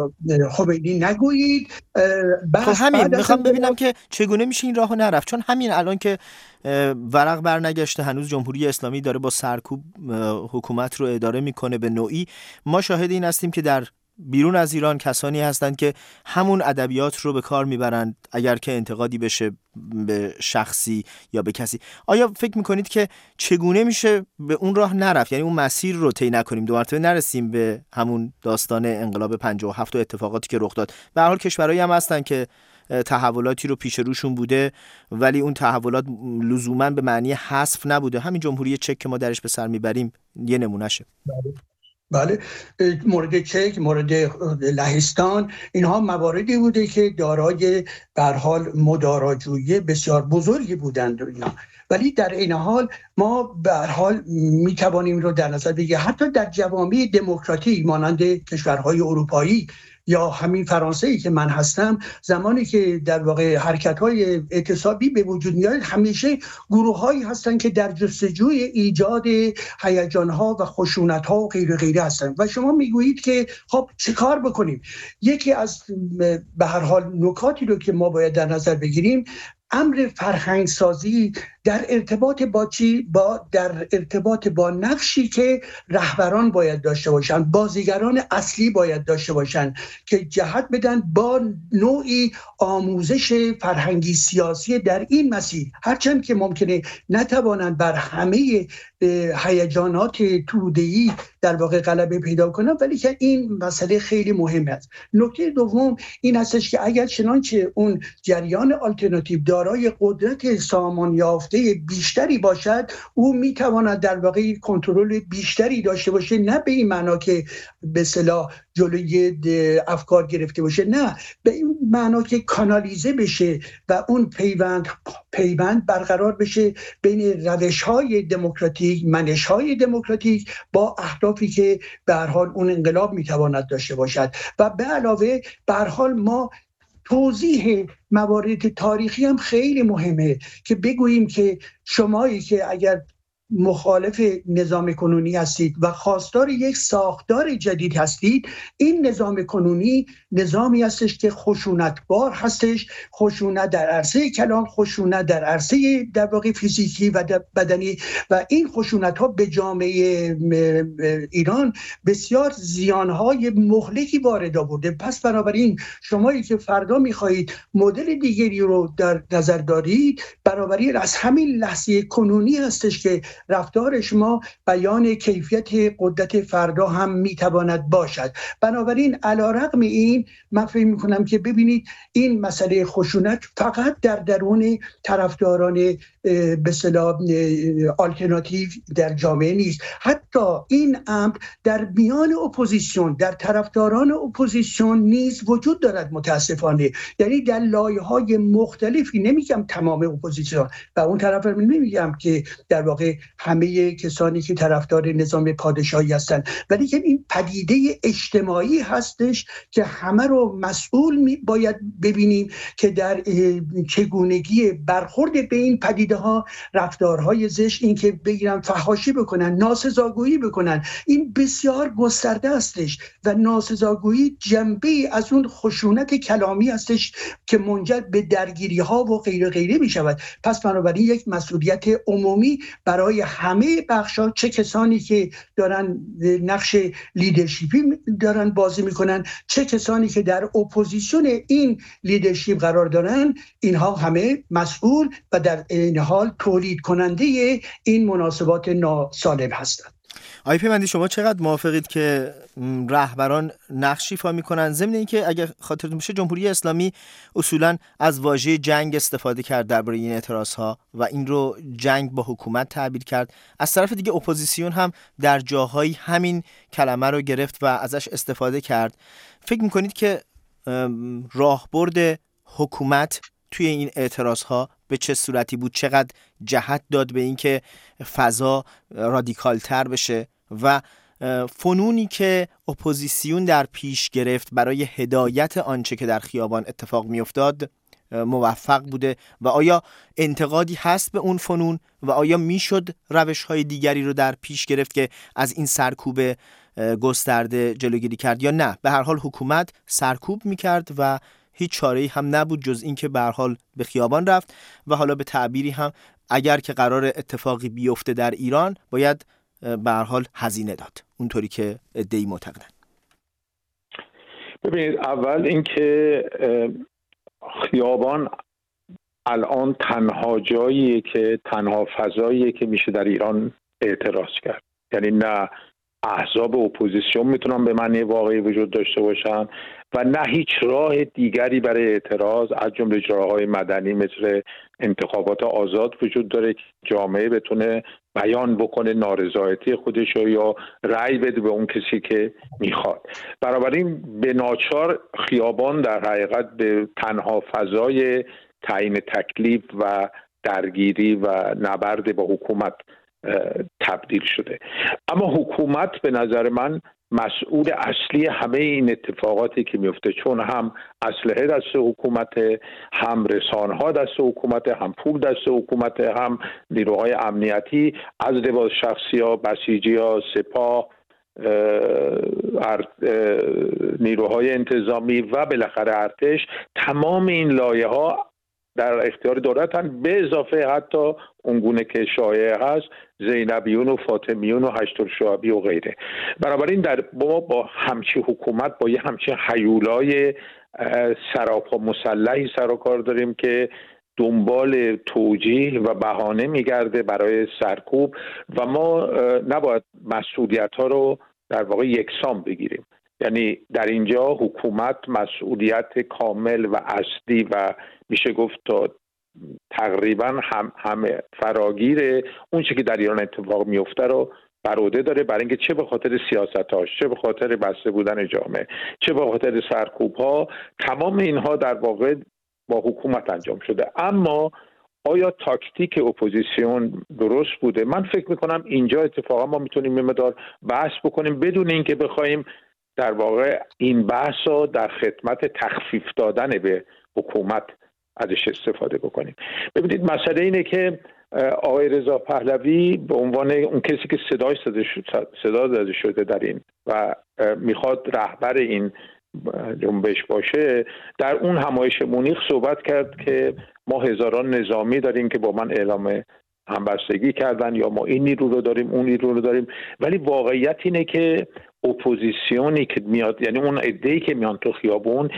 خمینی نگویید. خب همین میخوام ببینم که چگونه میشه این راهو نرفت، چون همین الان که ورق برنگشته هنوز جمهوری اسلامی داره با سرکوب حکومت رو اداره میکنه به نوعی، ما شاهد این هستیم که در بیرون از ایران کسانی هستند که همون ادبیات رو به کار میبرند اگر که انتقادی بشه به شخصی یا به کسی. آیا فکر میکنید که چگونه میشه به اون راه نرفت، یعنی اون مسیر رو طی نکنیم، دو مرتبه نرسیم به همون داستان انقلاب 57 و اتفاقاتی که رخ داد؟ به هر حال کشورهایی هم هستن که تحولاتی رو پیش روشون بوده ولی اون تحولات لزوما به معنی حذف نبوده. همین جمهوری چک که ما درش به سر میبریم یه نمونهشه. بله، مورد چک، مورد لهستان، اینها مواردی بوده که دارای به هر حال مداراجویی بسیار بزرگی بودند اینا. ولی در این حال ما به هر حال میتوانیم رو در نظر بگیریم حتی در جوامع دموکراتیک مانند کشورهای اروپایی یا همین فرانسه‌ای که من هستم، زمانی که در واقع حرکت‌های اعتصابی به وجود میاد، همیشه گروه‌هایی هستن که در جستجوی ایجاد هیجان‌ها و خشونت‌ها و غیره هستن و شما میگویید که خب چه کار بکنیم؟ یکی از به هر حال نکاتی رو که ما باید در نظر بگیریم، امر فرهنگ سازی در ارتباط با چی؟ در ارتباط با نقشی که رهبران باید داشته باشن، بازیگران اصلی باید داشته باشن که جهت بدن با نوعی آموزش فرهنگی سیاسی در این مسیر، هرچند که ممکنه نتوانند بر همه هیجانات توده‌ای در واقع غلبه پیدا کنن، ولی که این مسئله خیلی مهمه است. نکته دوم این هستش که اگر چنانچه اون جریان آلترناتیو دارای قدرت سامان یافته بیشتری باشد، او میتواند در واقع کنترل بیشتری داشته باشه، نه به این معنا که به اصطلاح جلوی افکار گرفته باشه، نه به این معنا که کانالیزه بشه و اون پیوند برقرار بشه بین روش‌های دموکراتیک، منش‌های دموکراتیک با اهدافی که به هر حال اون انقلاب میتواند داشته باشد. و به علاوه به هر حال ما توضیح موارد تاریخی هم خیلی مهمه که بگوییم که شمایی که اگر مخالف نظام کنونی هستید و خواستار یک ساختار جدید هستید، این نظام کنونی نظامی هستش که خشونتبار هستش، خشونت در عرصه کلام، خشونت در عرصه در واقع فیزیکی و بدنی، و این خشونت ها به جامعه ایران بسیار زیانهای مهلکی وارد آورده. پس بنابراین شمایی که فردا میخواهید مدل دیگری رو در نظر دارید، بنابراین از همین لحظه کنونی هستش که رفتار شما بیان کیفیت قدرت فردا هم میتواند باشد. بنابراین علیرغم این من فکر میکنم که ببینید این مسئله خشونت فقط در درون طرفداران به اصطلاح آلترناتیو در جامعه نیست، حتی این امر در میان اپوزیسیون، در طرفداران اپوزیسیون نیز وجود دارد متاسفانه. یعنی در لایه‌های مختلفی، نمیگم تمام اپوزیسیون و اون طرف نمیگم که در واقع همه کسانی که طرفدار نظام پادشاهی هستند، ولی که این پدیده اجتماعی هستش که همه رو مسئول باید ببینیم که در چگونگی برخورد به این پدیده ها، رفتارهای زشت، این که بگیرن فحاشی بکنن، ناسزاگویی بکنن، این بسیار گسترده استش و ناسزاگویی جنبه از اون خشونت کلامی هستش که منجر به درگیری ها و غیره غیره می شود. پس بنابراین یک مسئولیت عمومی برای همه بخش‌ها، چه کسانی که دارن نقش لیدرشیپی دارن بازی میکنن، چه کسانی که در اپوزیسیون این لیدرشیپ قرار دارن، اینها همه مسئول و در این حال تولید کننده این مناسبات ناسالم هستند. آقای پیوندی، شما چقدر موافقید که رهبران نقش ایفا میکنن؟ ضمن اینکه اگر خاطرتون باشه جمهوری اسلامی اصولا از واژه جنگ استفاده کرد درباره این اعتراضها و این رو جنگ با حکومت تعبیر کرد. از طرف دیگه اپوزیسیون هم در جاهایی همین کلمه رو گرفت و ازش استفاده کرد. فکر میکنید که راهبرد حکومت توی این اعتراضها به چه صورتی بود؟ چقدر جهت داد به اینکه فضا رادیکالتر بشه و فنونی که اپوزیسیون در پیش گرفت برای هدایت آنچه که در خیابان اتفاق میافتاد موفق بوده و آیا انتقادی هست به اون فنون و آیا میشد روش‌های دیگری رو در پیش گرفت که از این سرکوب گسترده جلوگیری کرد یا نه؟ به هر حال حکومت سرکوب میکرد و هیچ چاره‌ای هم نبود جز اینکه به هر حال به خیابان رفت و حالا به تعبیری هم اگر که قرار اتفاقی بیفته در ایران باید به هر حال هزینه داد، اونطوری که ادعی معتقدن. ببینید، اول اینکه خیابان الان تنها جاییه که تنها فضاییه که میشه در ایران اعتراض کرد. یعنی نه احزاب اپوزیسیون میتونن به معنی واقعی وجود داشته باشن و نه هیچ راه دیگری برای اعتراض از جمله راه‌های مدنی مثل انتخابات آزاد وجود داره که جامعه بتونه بیان بکنه نارضایتی خودش یا رأی بده به اون کسی که میخواد. بنابراین به ناچار خیابان در حقیقت به تنها فضای تعیین تکلیف و درگیری و نبرد با حکومت تبدیل شده. اما حکومت به نظر من مسئول اصلی همه این اتفاقاتی که میفته، چون هم اسلحه دست حکومت، هم رسانه‌ها دست حکومت، هم پول دست حکومت، هم نیروهای امنیتی از لباس شخصی‌ها، بسیجی‌ها، سپاه، نیروهای انتظامی و بالاخره ارتش. تمام این لایه‌ها در اختیار دولتن، به اضافه حتی اونگونه که شایعه هست زینبیون و فاطمیون و هشت‌الشعبی و غیره. بنابراین با همچی حکومت، با یه همچی هیولای سراپا مسلحی سر و کار داریم که دنبال توجیه و بهانه میگرده برای سرکوب و ما نباید مسئولیت ها رو در واقع یکسان بگیریم. یعنی در اینجا حکومت مسئولیت کامل و اصلی و میشه گفت تا تقریبا همه فراگیر اون چیزی که در ایران اتفاق میفته رو بر عهده داره، برای اینکه چه به خاطر سیاستاش، چه به خاطر بسته بودن جامعه، چه به خاطر سرکوب‌ها، تمام اینها در واقع با حکومت انجام شده. اما آیا تاکتیک اپوزیسیون درست بوده؟ من فکر میکنم اینجا اتفاقا ما میتونیم یه مقدار بحث بکنیم بدون اینکه بخوایم در واقع این بحث رو در خدمت تخفیف دادن به حکومت ازش استفاده بکنیم. ببینید، مسئله اینه که آقای رضا پهلوی به عنوان اون کسی که صدا داده شده در این و میخواد رهبر این جنبش باشه، در اون همایش مونیخ صحبت کرد که ما هزاران نظامی داریم که با من اعلام همبستگی کردن، یا ما این نیرو رو داریم، اون نیرو رو داریم. ولی واقعیت اینه که اپوزیسیونی که میاد، یعنی اون عده‌ای که میان تو خیابون،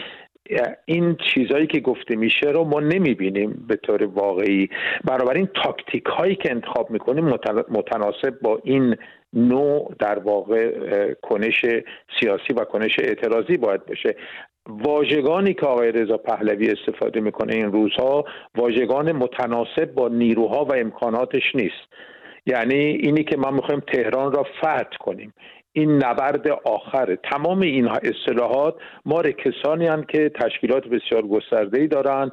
این چیزایی که گفته میشه رو ما نمیبینیم به طور واقعی. بنابراین تاکتیک هایی که انتخاب میکنیم متناسب با این نوع در واقع کنش سیاسی و کنش اعتراضی باید باشه. واژگانی که آقای رضا پهلوی استفاده میکنه این روزها واژگان متناسب با نیروها و امکاناتش نیست. یعنی اینی که ما میخوایم تهران را فتح کنیم، این نبرد آخره. تمام این اصطلاحات ما کسانی هستند که تشکیلات بسیار گسترده‌ای دارن،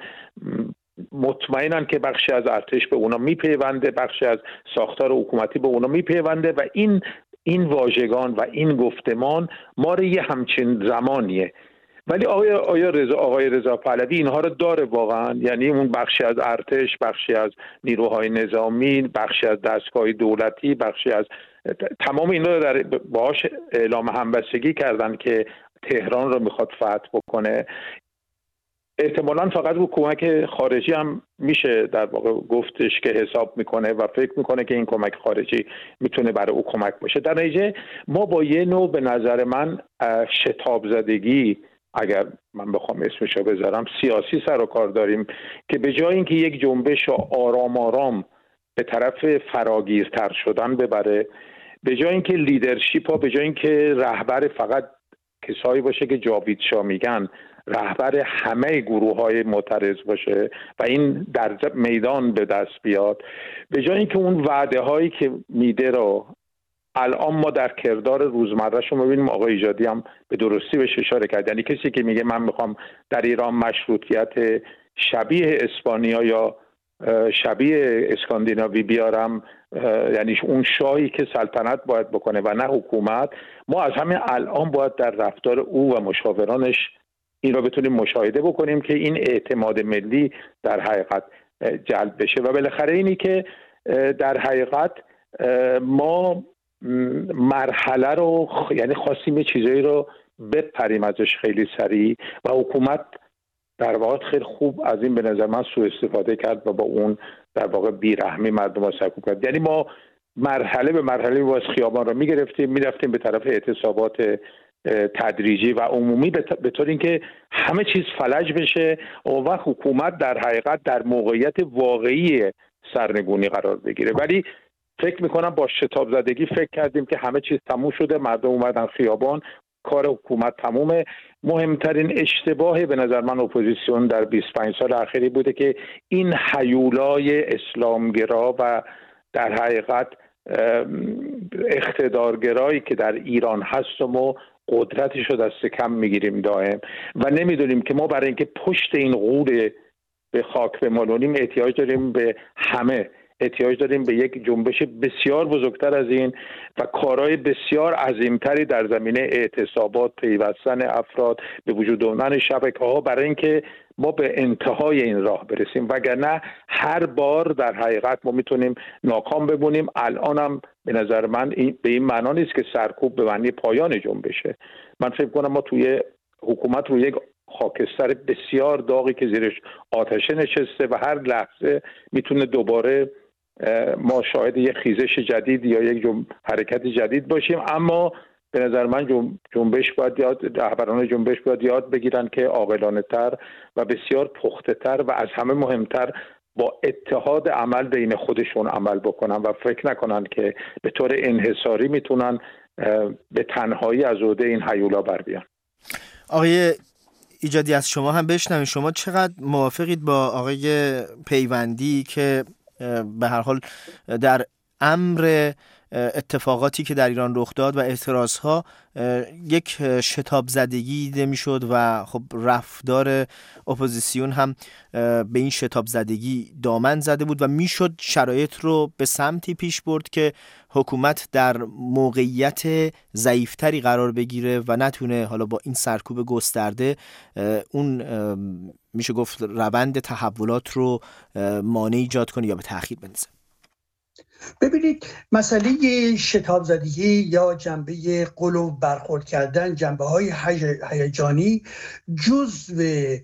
مطمئنن که بخشی از ارتش به اونا میپیونده، بخشی از ساختار حکومتی به اونا میپیونده و این واژگان و این گفتمان ما رو یه همچین زمانیه. ولی آقای رضا پهلوی اینها رو داره واقعا، یعنی اون بخشی از ارتش، بخشی از نیروهای نظامی، بخشی از دستگاه دولتی، بخشی از تمام اینا رو در باهاش اعلام همبستگی کردن که تهران رو میخواد فتح بکنه. احتمالاً فقط رو کمک خارجی هم میشه در واقع گفتش که حساب میکنه و فکر میکنه که این کمک خارجی میتونه برای او کمک باشه. در نتیجه ما با یه نوع به نظر من شتاب زدگی، اگر من بخوام اسمشو بذارم، سیاسی سر و کار داریم که به جای اینکه یک جنبش آرام آرام به طرف فراگیرتر شدن ببره، به جای اینکه لیدرشیپ ها، به جای اینکه رهبر فقط کسایی باشه که جاوید شاه میگن، رهبر همه گروه های معترض باشه و این در میدان به دست بیاد، به جای اینکه اون وعده هایی که میده رو الان ما در کردار روزمره شما ببینیم. آقای ایجادی هم به درستی بهش اشاره کرد، یعنی کسی که میگه من میخوام در ایران مشروطیت شبیه اسپانیا یا شبیه اسکاندیناوی بیارم، یعنی اون شاهی که سلطنت باید بکنه و نه حکومت، ما از همین الان باید در رفتار او و مشاورانش این رو بتونیم مشاهده بکنیم که این اعتماد ملی در حقیقت جلب بشه. و بالاخره اینی که در حقیقت ما مرحله رو یعنی خواستیم یه چیزایی رو بپریم ازش خیلی سریع و حکومت در واقع خیلی خوب از این به نظر من سوء استفاده کرد و با اون در واقع بیرحمی مردم رو سرکوب کرد. یعنی ما مرحله به مرحله باز خیابان رو میرفتیم به طرف اعتصابات تدریجی و عمومی به طور اینکه همه چیز فلج بشه و حکومت در حقیقت در موقعیت واقعی سرنگونی قرار بگیره. ولی فکر میکنم با شتاب زدگی فکر کردیم که همه چیز تموم شده، مردم اومدن خیابان، کار حکومت تمومه. مهمترین اشتباه به نظر من اپوزیسیون در 25 سال اخیری بوده که این هیولای اسلامگرا و در حقیقت اقتدارگرایی که در ایران هست و ما قدرتش رو دست کم میگیریم دائم و نمیدونیم که ما برای اینکه پشت این غول به خاک بمالونیم احتیاج داریم به همه، احتیاج داریم به یک جنبش بسیار بزرگتر از این و کارهای بسیار عظیمتری در زمینه اعتصابات، پیوستن افراد، به وجود آمدن شبکه‌ها برای اینکه ما به انتهای این راه برسیم، وگرنه هر بار در حقیقت ما میتونیم ناکام بمونیم. الانم به نظر من به این معنا نیست که سرکوب به معنی پایان جنبشه. من فکر کنم ما توی حکومت روی یک خاکستر بسیار داغی که زیرش آتشه نشسته و هر لحظه میتونه دوباره ما شاهد یک خیزش جدید یا یک حرکت جدید باشیم. اما به نظر من جنبش باید رهبران جنبش باید یاد بگیرن که عاقلانه تر و بسیار پخته تر و از همه مهمتر با اتحاد عمل بین خودشون عمل بکنن و فکر نکنن که به طور انحصاری میتونن به تنهایی از عهده این هیولا بر بیان. آقای ایجادی از شما هم بشنویم، شما چقدر موافقید با آقای پیوندی که به هر حال در امر اتفاقاتی که در ایران رخ داد و اعتراضها یک شتاب زدگی دیده میشد و خب رفتار اپوزیسیون هم به این شتاب زدگی دامن زده بود و میشد شرایط رو به سمتی پیش برد که حکومت در موقعیت ضعیفتری قرار بگیره و نتونه حالا با این سرکوب گسترده اون میشه گفت روند تحولات رو مانع ایجاد کنه یا به تأخیر بندازه. ببینید مسئله شتاب زدگی یا جنبه قلو برخورد کردن، جنبه های هیجانی جزو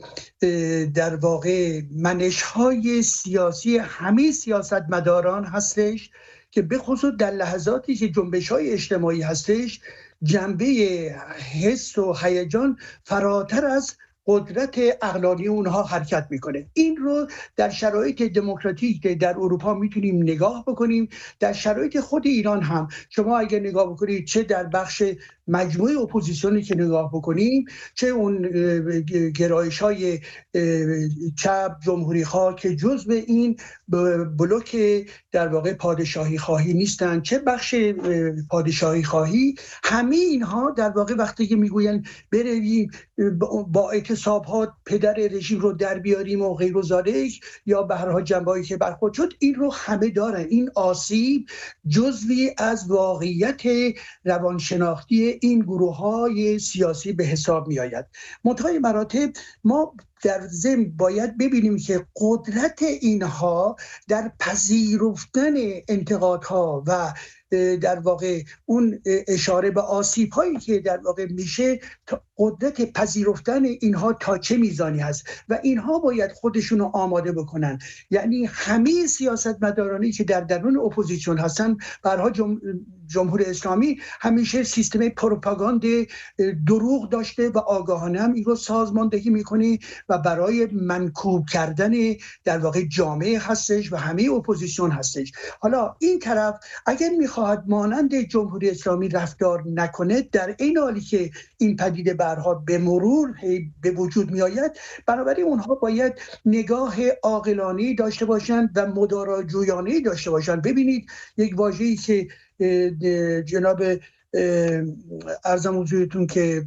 در واقع منش های سیاسی همه سیاستمداران هستش که به خصوص در لحظاتی که جنبش های اجتماعی هستش جنبه حس و هیجان فراتر از قدرت عقلانی اونها حرکت میکنه. این رو در شرایط دموکراتیک در اروپا میتونیم نگاه بکنیم. در شرایط خود ایران هم شما اگر نگاه بکنید، چه در بخش مجموعه اپوزیسیونی که نگاه بکنیم، چه اون گرایش‌های چپ جمهوری خواه که جزء این بلوک در واقع پادشاهی خواهی نیستن، چه بخش پادشاهی خواهی، همه اینها در واقع وقتی که میگوین برویم با اعتصابات پدر رژیم رو در بیاریم و غیر و ذالک، یا به هر حال جنبه‌ای که برخورد شد، این رو همه دارن. این آسیب جزوی از واقعیت روانشناختی این گروه‌های سیاسی به حساب می‌آید. منتهای مراتب ما در ضمن باید ببینیم که قدرت اینها در پذیرفتن انتقادها و در واقع اون اشاره به آسیب‌هایی که در واقع میشه، قدرت پذیرفتن اینها تا چه میزانی هست و اینها باید خودشون رو آماده بکنن. یعنی همه سیاستمدارانی که در درون اپوزیسیون هستن، برها جمهوری اسلامی همیشه سیستم پروپاگاند دروغ داشته و آگاهانه هم این رو سازماندهی میکنه و برای منکوب کردن در واقع جامعه هستش و همه اپوزیسیون هستش. حالا این طرف اگر میخواهد مانند جمهوری اسلامی رفتار نکنه، در این حالی که این پدیده برها به مرور به وجود می آید، بنابراین اونها باید نگاه عاقلانه‌ای داشته باشند و مداراجویانه‌ای داشته باشند. ببینید یک واژه‌ای که جناب عرضم حضورتون که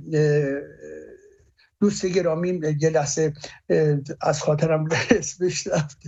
دوست گرامی یه لحظه از خاطرم اسمش رفت،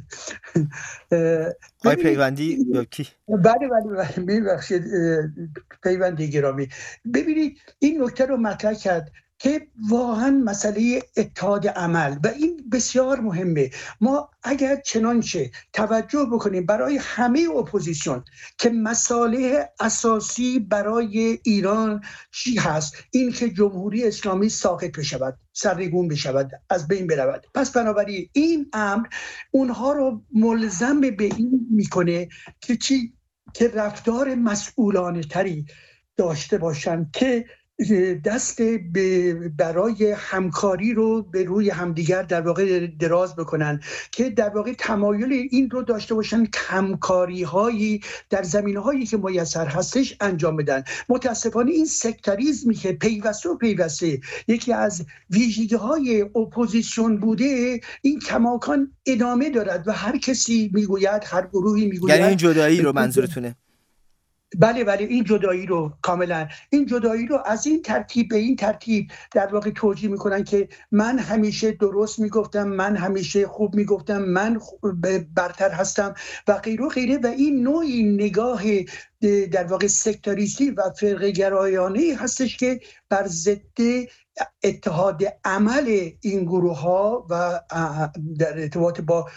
آقای پیوندی یا کی؟ بله ببخشید، پیوندی گرامی. ببینید این نکته رو مطرح کرد که واقعا مسئله اتحاد عمل و این بسیار مهمه. ما اگر چنانچه توجه بکنیم برای همه اپوزیسیون که مصالح اساسی برای ایران چی هست، این که جمهوری اسلامی ساقط بشود، سرنگون بشود، از بین برود. پس بنابراین این امر اونها رو ملزم به این میکنه که چی؟ که رفتار مسئولانه تری داشته باشند، که دست برای همکاری رو به روی همدیگر در واقع دراز بکنن، که در واقع تمایل این رو داشته باشن همکاری هایی در زمینه هایی که میسر هستش انجام بدن. متاسفانه این سکتاریزمی که پیوسته یکی از ویژگی های اپوزیسیون بوده، این کماکان ادامه دارد و هر کسی میگوید، هر گروهی میگوید، یعنی این جدایی رو منظورتونه؟ بله این جدایی رو کاملا، این جدایی رو از این ترتیب به این ترتیب در واقع توجیه میکنن که من همیشه درست میگفتم، من همیشه خوب میگفتم، من برتر هستم و غیره و غیره. و این نوعی نگاه در واقع سکتاریستی و فرقه گرایانه هستش که بر ضد اتحاد عمل این گروه ها و در ارتباط با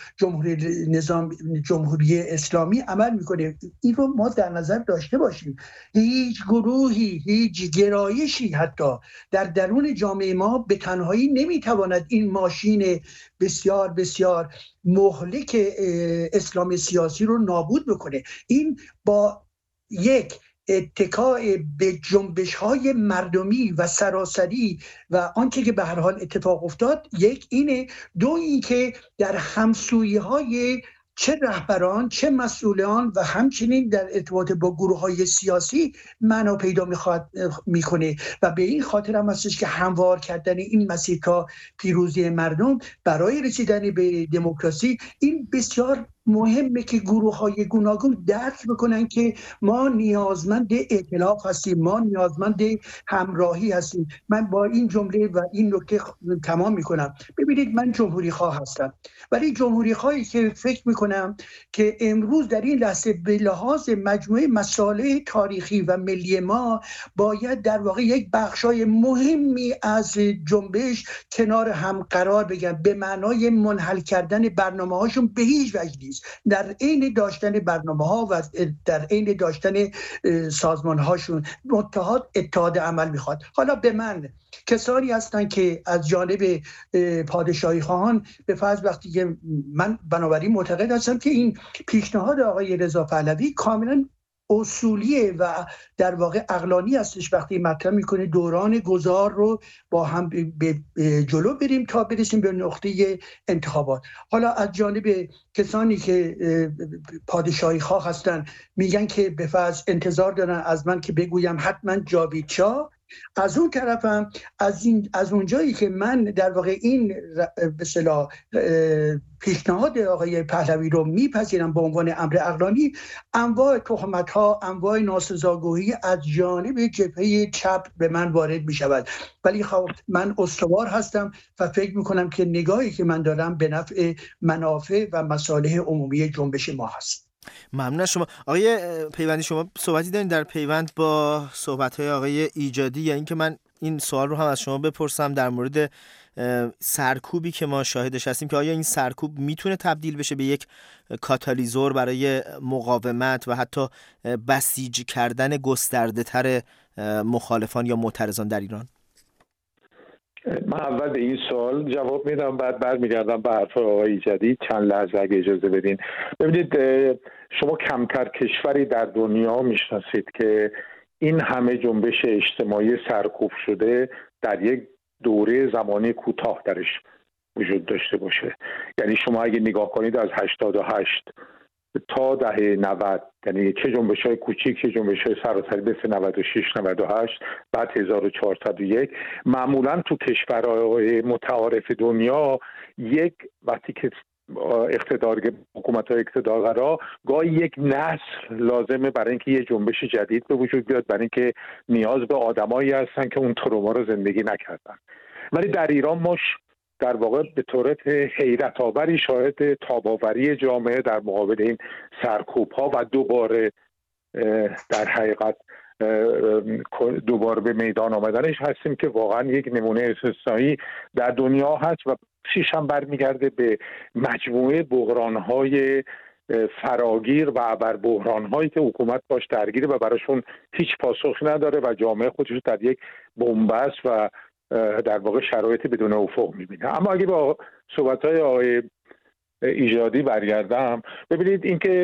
جمهوری اسلامی عمل میکنه. این رو ما در نظر داشته باشیم. هیچ گروهی، هیچ گرایشی حتی در درون جامعه ما به تنهایی نمیتواند این ماشین بسیار بسیار مهلک اسلام سیاسی رو نابود بکنه. این با یک اتکای به جنبش‌های مردمی و سراسری و آنچه که به هر حال اتفاق افتاد، یک اینه، دو این که در همسویی‌های چه رهبران چه مسئولان و همچنین در ارتباط با گروه‌های سیاسی معنا پیدا میکنه و به این خاطر هم هستش که هموار کردن این مسیر تا پیروزی مردم برای رسیدن به دموکراسی، این بسیار مهمه که گروه‌های گوناگون درک بکنن که ما نیازمند ائتلاف هستیم، ما نیازمند همراهی هستیم. من با این جمله و این نکته تمام میکنم. ببینید من جمهوری خواه هستم، ولی جمهوری خواهی که فکر میکنم که امروز در این لحظه به لحاظ مجموعه مصالح تاریخی و ملی ما باید در واقع یک بخشای مهمی از جنبش کنار هم قرار بگیرن، به معنای منحل کردن برنامه‌هاشون به هیچ وجه نیست. در عین داشتن برنامه‌ها و در عین داشتن سازمان‌هاشون اتحاد عمل میخواد. حالا به من کسانی هستن که از جانب پادشاهی خواهان به فرض، وقتی که من بنابراین معتقد هستم که این پیشنهاد آقای رضا پهلوی کاملا اصولیه و در واقع عقلانی هستش وقتی مطرح میکنه دوران گذار رو با هم به جلو بریم تا برسیم به نقطه انتخابات. حالا از جانب کسانی که پادشاهی خواه هستن میگن که به فرض انتظار دارن از من که بگویم حتما جاوید شاه. از اون طرفم از اونجایی که من در واقع این به اصطلاح پیشنهاد آقای پهلوی رو میپذیرم به عنوان امر عقلانی، انواع تهمت‌ها، انواع ناسزاگویی از جانب جبهه چپ به من وارد میشود، ولی خب من استوار هستم و فکر میکنم که نگاهی که من دارم به نفع منافع و مصالح عمومی جنبش ما هست. ممنون از شما. آقای پیوندی، شما صحبتی دارین در پیوند با صحبت‌های آقای ایجادی، یا اینکه من این سوال رو هم از شما بپرسم در مورد سرکوبی که ما شاهدش هستیم، که آیا این سرکوب میتونه تبدیل بشه به یک کاتالیزور برای مقاومت و حتی بسیج کردن گسترده‌تر مخالفان یا معترضان در ایران؟ من اول به این سوال جواب میدم، بعد برمیگردم به حرف آقای ایجادی. چند لحظه اگه اجازه بدین. ببینید، شما کمتر کشوری در دنیا میشناسید که این همه جنبش اجتماعی سرکوب شده در یک دوره زمانی کوتاه درش وجود داشته باشه. یعنی شما اگه نگاه کنید از 88 تا دهه 90، یعنی چه جنبش‌های کوچیک چه جنبش‌های سراسری مثل 96 98 بعد 1401، معمولا تو کشورهای متعارف دنیا یک وقتی که حکومت‌های اقتدارگرا گاهی یک نسل لازمه برای اینکه یه جنبش جدید به وجود بیاد، برای اینکه نیاز به آدمایی هستن که اون تروما رو زندگی نکردن. ولی در ایران ما در واقع به طورت حیرت آوری شاهد تاباوری جامعه در مقابل این سرکوب ها و دوباره در حقیقت دوباره به میدان آمدنش هستیم که واقعا یک نمونه استثنایی در دنیا هست و شیش هم برمیگرده به مجموعه بحران‌های فراگیر و ابر بحران‌هایی که حکومت باش درگیره و براشون هیچ پاسخی نداره و جامعه خودش در یک بن‌بست و در واقع شرایط بدون افق می‌بینه. اما اگه با صحبت‌های آقای ایجادی برگردم، ببینید اینکه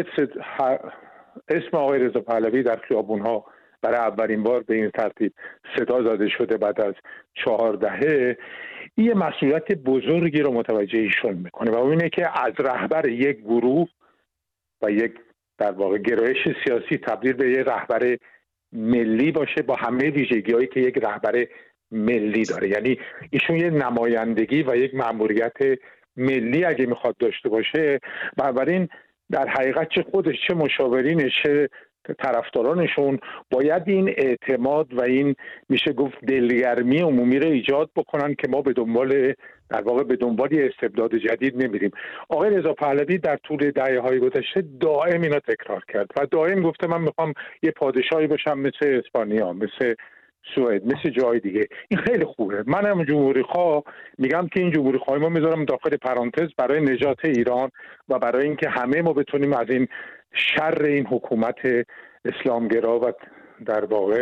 اسم آقای رضا پهلوی در خیابون‌ها برای اولین بار به این ترتیب صدا زده شده بعد از 4 دهه، این مسئولیت بزرگی رو متوجه ایشون میکنه و اینه که از رهبر یک گروه و یک در واقع گرایش سیاسی تبدیل به یک رهبر ملی باشه با همه ویژگی‌هایی که یک رهبر ملی داره. یعنی ایشون یک نمایندگی و یک مأموریت ملی اگه میخواد داشته باشه، بنابراین در حقیقت چه خودش چه مشاورینش چه طرفدارانشون باید این اعتماد و این میشه گفت دلگرمی عمومی رو ایجاد بکنن که ما به دنبال در واقع به دنبال استبداد جدید نمیریم. آقای رضا پهلوی در طول دهه‌های گذشته دائم اینا تکرار کرد و دائم گفته من میخوام یه پادشاهی باشم مثل اسپانیا، مثل سوئد، مثل جای دیگه. این خیلی خوبه. منم جمهوری خواه میگم که این جمهوری خواهی ما میذارم داخل پرانتز برای نجات ایران و برای اینکه همه ما بتونیم از این شر این حکومت اسلامگرا و در واقع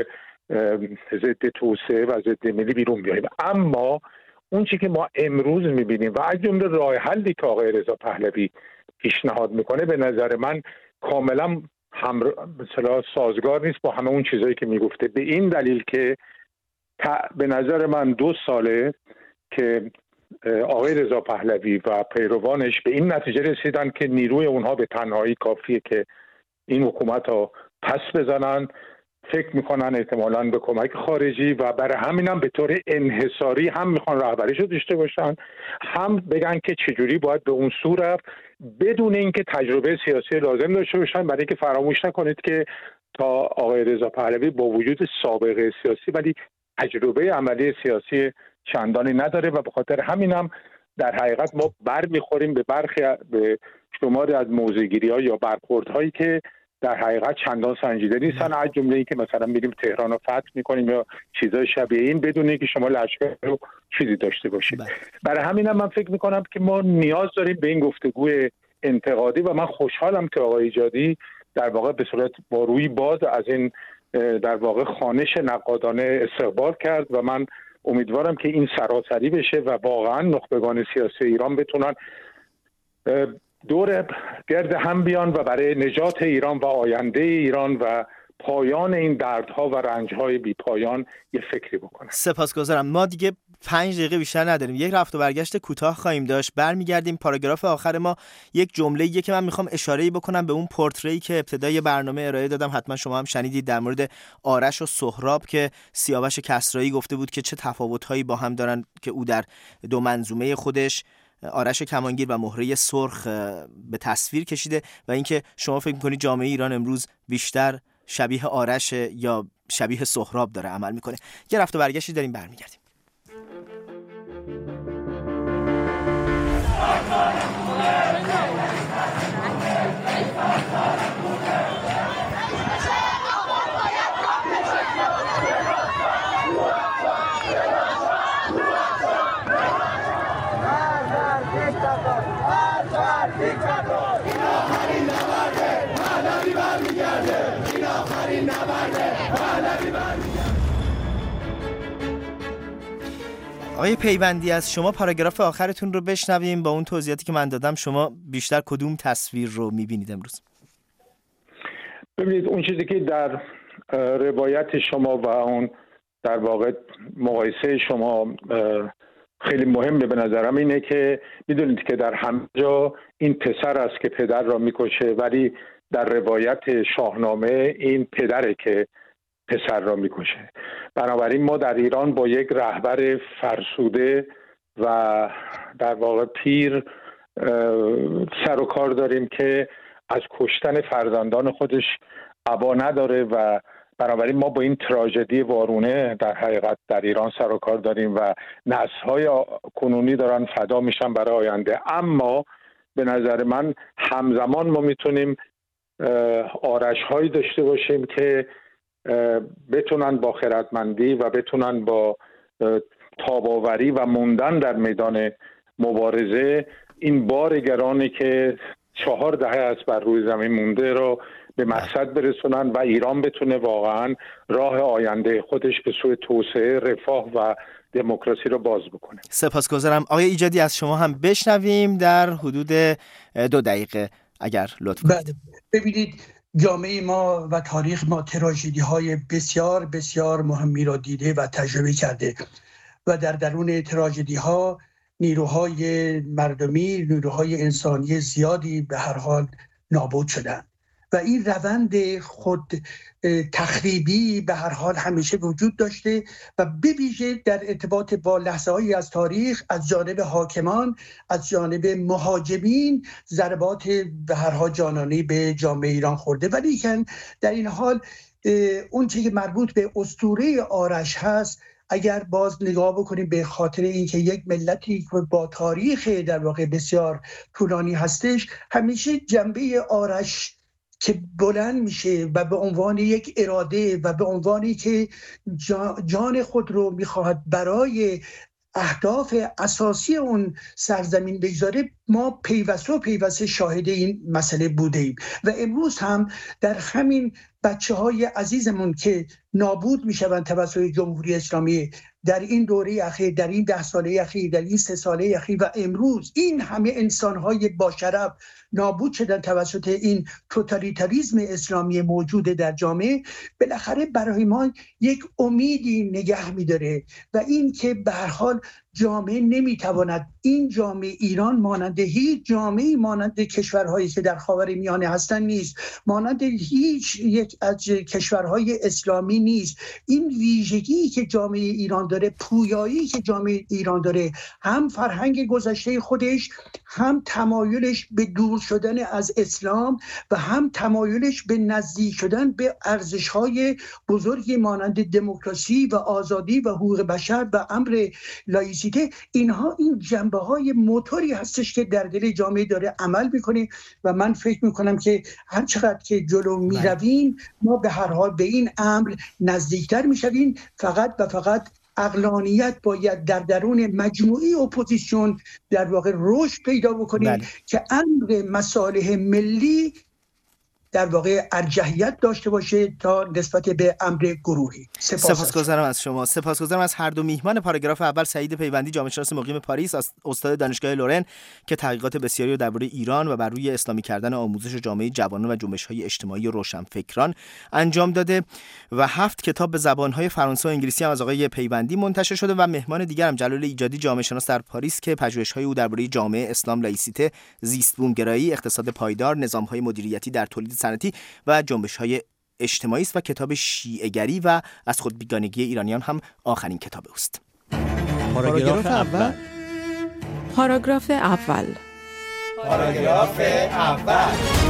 ضد توسعه و ضد ملی بیرون بیاییم. اما اون چیزی که ما امروز میبینیم و از جمله راه حلی که آقای رضا پهلوی پیشنهاد میکنه به نظر من کاملا مثلا سازگار نیست با همه اون چیزایی که میگفته، به این دلیل که به نظر من 2 ساله که آقای رضا پهلوی و پیروانش به این نتیجه رسیدن که نیروی اونها به تنهایی کافیه که این حکومت رو پس بزنن، فکر میکنن احتمالاً به کمک خارجی و برای همینم به طور انحصاری هم میخوان رهبریشو داشته باشن، هم بگن که چجوری باید به اون سو رفت بدون اینکه تجربه سیاسی لازم داشته باشن. برای اینکه فراموش نکنید که تا آقای رضا پهلوی با وجود سابقه سیاسی ولی تجربه عملی سیاسی چندانی نداره و به خاطر همینم در حقیقت ما برمیخوریم به برخی به شماری از موضع‌گیری‌ها یا برخوردهایی که در حقیقت چندان سنجیده نیستن، از جمله اینکه مثلا میریم تهران رو فتح میکنیم یا چیزای شبیه این بدون اینکه شما لشکر رو چیزی داشته باشید. برای همینم من فکر میکنم که ما نیاز داریم به این گفتگوی انتقادی و من خوشحالم که آقای ایجادی در واقع به صورت با روی باز از این در واقع خوانش نقادانه استقبال کرد و من امیدوارم که این سراسری بشه و واقعا نخبگان سیاسی ایران بتونن دور گرد هم بیان و برای نجات ایران و آینده ایران و پایان این دردها و رنجهای بی پایان یه فکری بکنن. سپاسگزارم. ما دیگه 5 دقیقه بیشتر نداریم. یک رفت و برگشت کوتاه خواهیم داشت. برمیگردیم. پاراگراف آخر ما یک جمله‌ایه که من میخوام اشاره‌ای بکنم به اون پورتری که ابتدای برنامه ارائه دادم. حتما شما هم شنیدید در مورد آرش و سهراب که سیاوش کسرایی گفته بود که چه تفاوت‌هایی با هم دارن که او در دو منظومه خودش آرش کمانگیر و مهره سرخ به تصویر کشیده و اینکه شما فکر می‌کنید جامعه ایران امروز بیشتر شبیه آرش یا شبیه سهراب داره عمل میکنه. یه رفت و برگشتی داریم، برمیگردیم. آقای پیوندی، از شما پاراگراف آخرتون رو بشنویم. با اون توضیحاتی که من دادم شما بیشتر کدوم تصویر رو میبینید امروز؟ ببینید، اون چیزی که در روایت شما و اون در واقع مقایسه شما خیلی مهمه به نظرم اینه که میدونید که در همه جا این پسر است که پدر را میکشه، ولی در روایت شاهنامه این پدره که پسر را میکشه. بنابراین ما در ایران با یک رهبر فرسوده و در واقع پیر سر و کار داریم که از کشتن فرزندان خودش ابا نداره و بنابراین ما با این تراژدی وارونه در حقیقت در ایران سر و کار داریم و نسل‌های کنونی دارن فدا میشن برای آینده. اما به نظر من همزمان ما میتونیم آرش‌هایی داشته باشیم که بتونن با خردمندی و بتونن با تاباوری و موندن در میدان مبارزه این بار گرانی که 4 دهه است بر روی زمین مونده رو به مقصد برسونن و ایران بتونه واقعا راه آینده خودش به سوی توسعه، رفاه و دموکراسی رو باز بکنه. سپاسگزارم. آقای ایجادی، از شما هم بشنویم در حدود 2 دقیقه اگر لطف کنید. ببینید، جامعه ما و تاریخ ما تراژدی‌های بسیار بسیار مهمی را دیده و تجربه کرده و در درون تراژدی‌ها نیروهای مردمی، نیروهای انسانی زیادی به هر حال نابود شدند و این روند خود تخریبی به هر حال همیشه وجود داشته و به ویژه در ارتباط با لحظه‌هایی از تاریخ از جانب حاکمان، از جانب مهاجمین ضربات به هر حال جانانه به جامعه ایران خورده. ولی در این حال اون چیزی که مربوط به اسطوره آرش هست، اگر باز نگاه بکنیم به خاطر اینکه یک ملتی با تاریخ در واقع بسیار طولانی هستش، همیشه جنبه آرش که بلند میشه و به عنوان یک اراده و به عنوانی که جان خود رو میخواهد برای اهداف اساسی اون سرزمین بگذاره، ما پیوسته شاهد این مسئله بوده ایم و امروز هم در همین بچه‌های عزیزمون که نابود میشوند توسط جمهوری اسلامی در این دوره اخیر، در این 10 ساله اخیر، در این 3 ساله اخیر و امروز این همه انسان‌های با شرف نابود شدن توسط این توتالیتاریسم اسلامی موجود در جامعه، بالاخره برای ما یک امیدی نگه می‌داره و این که به هر حال جامعه نمیتواند، این جامعه ایران مانند هیچ جامعه‌ای مانند کشورهایی که در خاورمیانه هستند نیست، مانند هیچ یک از کشورهای اسلامی نیست. این ویژگی که جامعه ایران داره، پویایی که جامعه ایران داره، هم فرهنگ گذشته خودش، هم تمایلش به دور شدن از اسلام و هم تمایلش به نزدیک شدن به ارزش‌های بزرگی مانند دموکراسی و آزادی و حقوق بشر و امر لایسیته، اینها این جنبه‌های موتوری هستش که در دل جامعه داره عمل می‌کنه و من فکر می‌کنم که هر چقدر که جلو می‌رویم ما به هر حال به این امر نزدیکتر می‌شویم. فقط و فقط عقلانیت باید در درون مجموعه اپوزیسیون در واقع رشد پیدا بکنیم که امر مصالح ملی در واقع ارجحیت داشته باشه تا نسبت به امر گروهی. سپاسگزارم از شما. سپاسگزارم از هر دو میهمان پاراگراف اول، سعید پیوندی، جامعه شناس مقیم پاریس، استاد دانشگاه لورن که تحقیقات بسیاری رو درباره ایران و بر روی اسلامی کردن آموزش جامعه جوانان و جنبش‌های اجتماعی و روشنفکران انجام داده و 7 کتاب به زبان‌های فرانسه و انگلیسی هم از آقای پیوندی منتشر شده و مهمان دیگرم جلال ایجادی، جامعه شناس در پاریس که پژوهش‌های او درباره جامعه، اسلام، لایسیته، زیست بومگرایی، اقتصاد پایدار، نظام‌های مدیریتی در تولید صنعتی و جنبش‌های اجتماعی است و کتاب شیعه‌گری و از خود بیگانگی ایرانیان هم آخرین کتاب اوست. پاراگراف اول. پاراگراف اول. پاراگراف اول.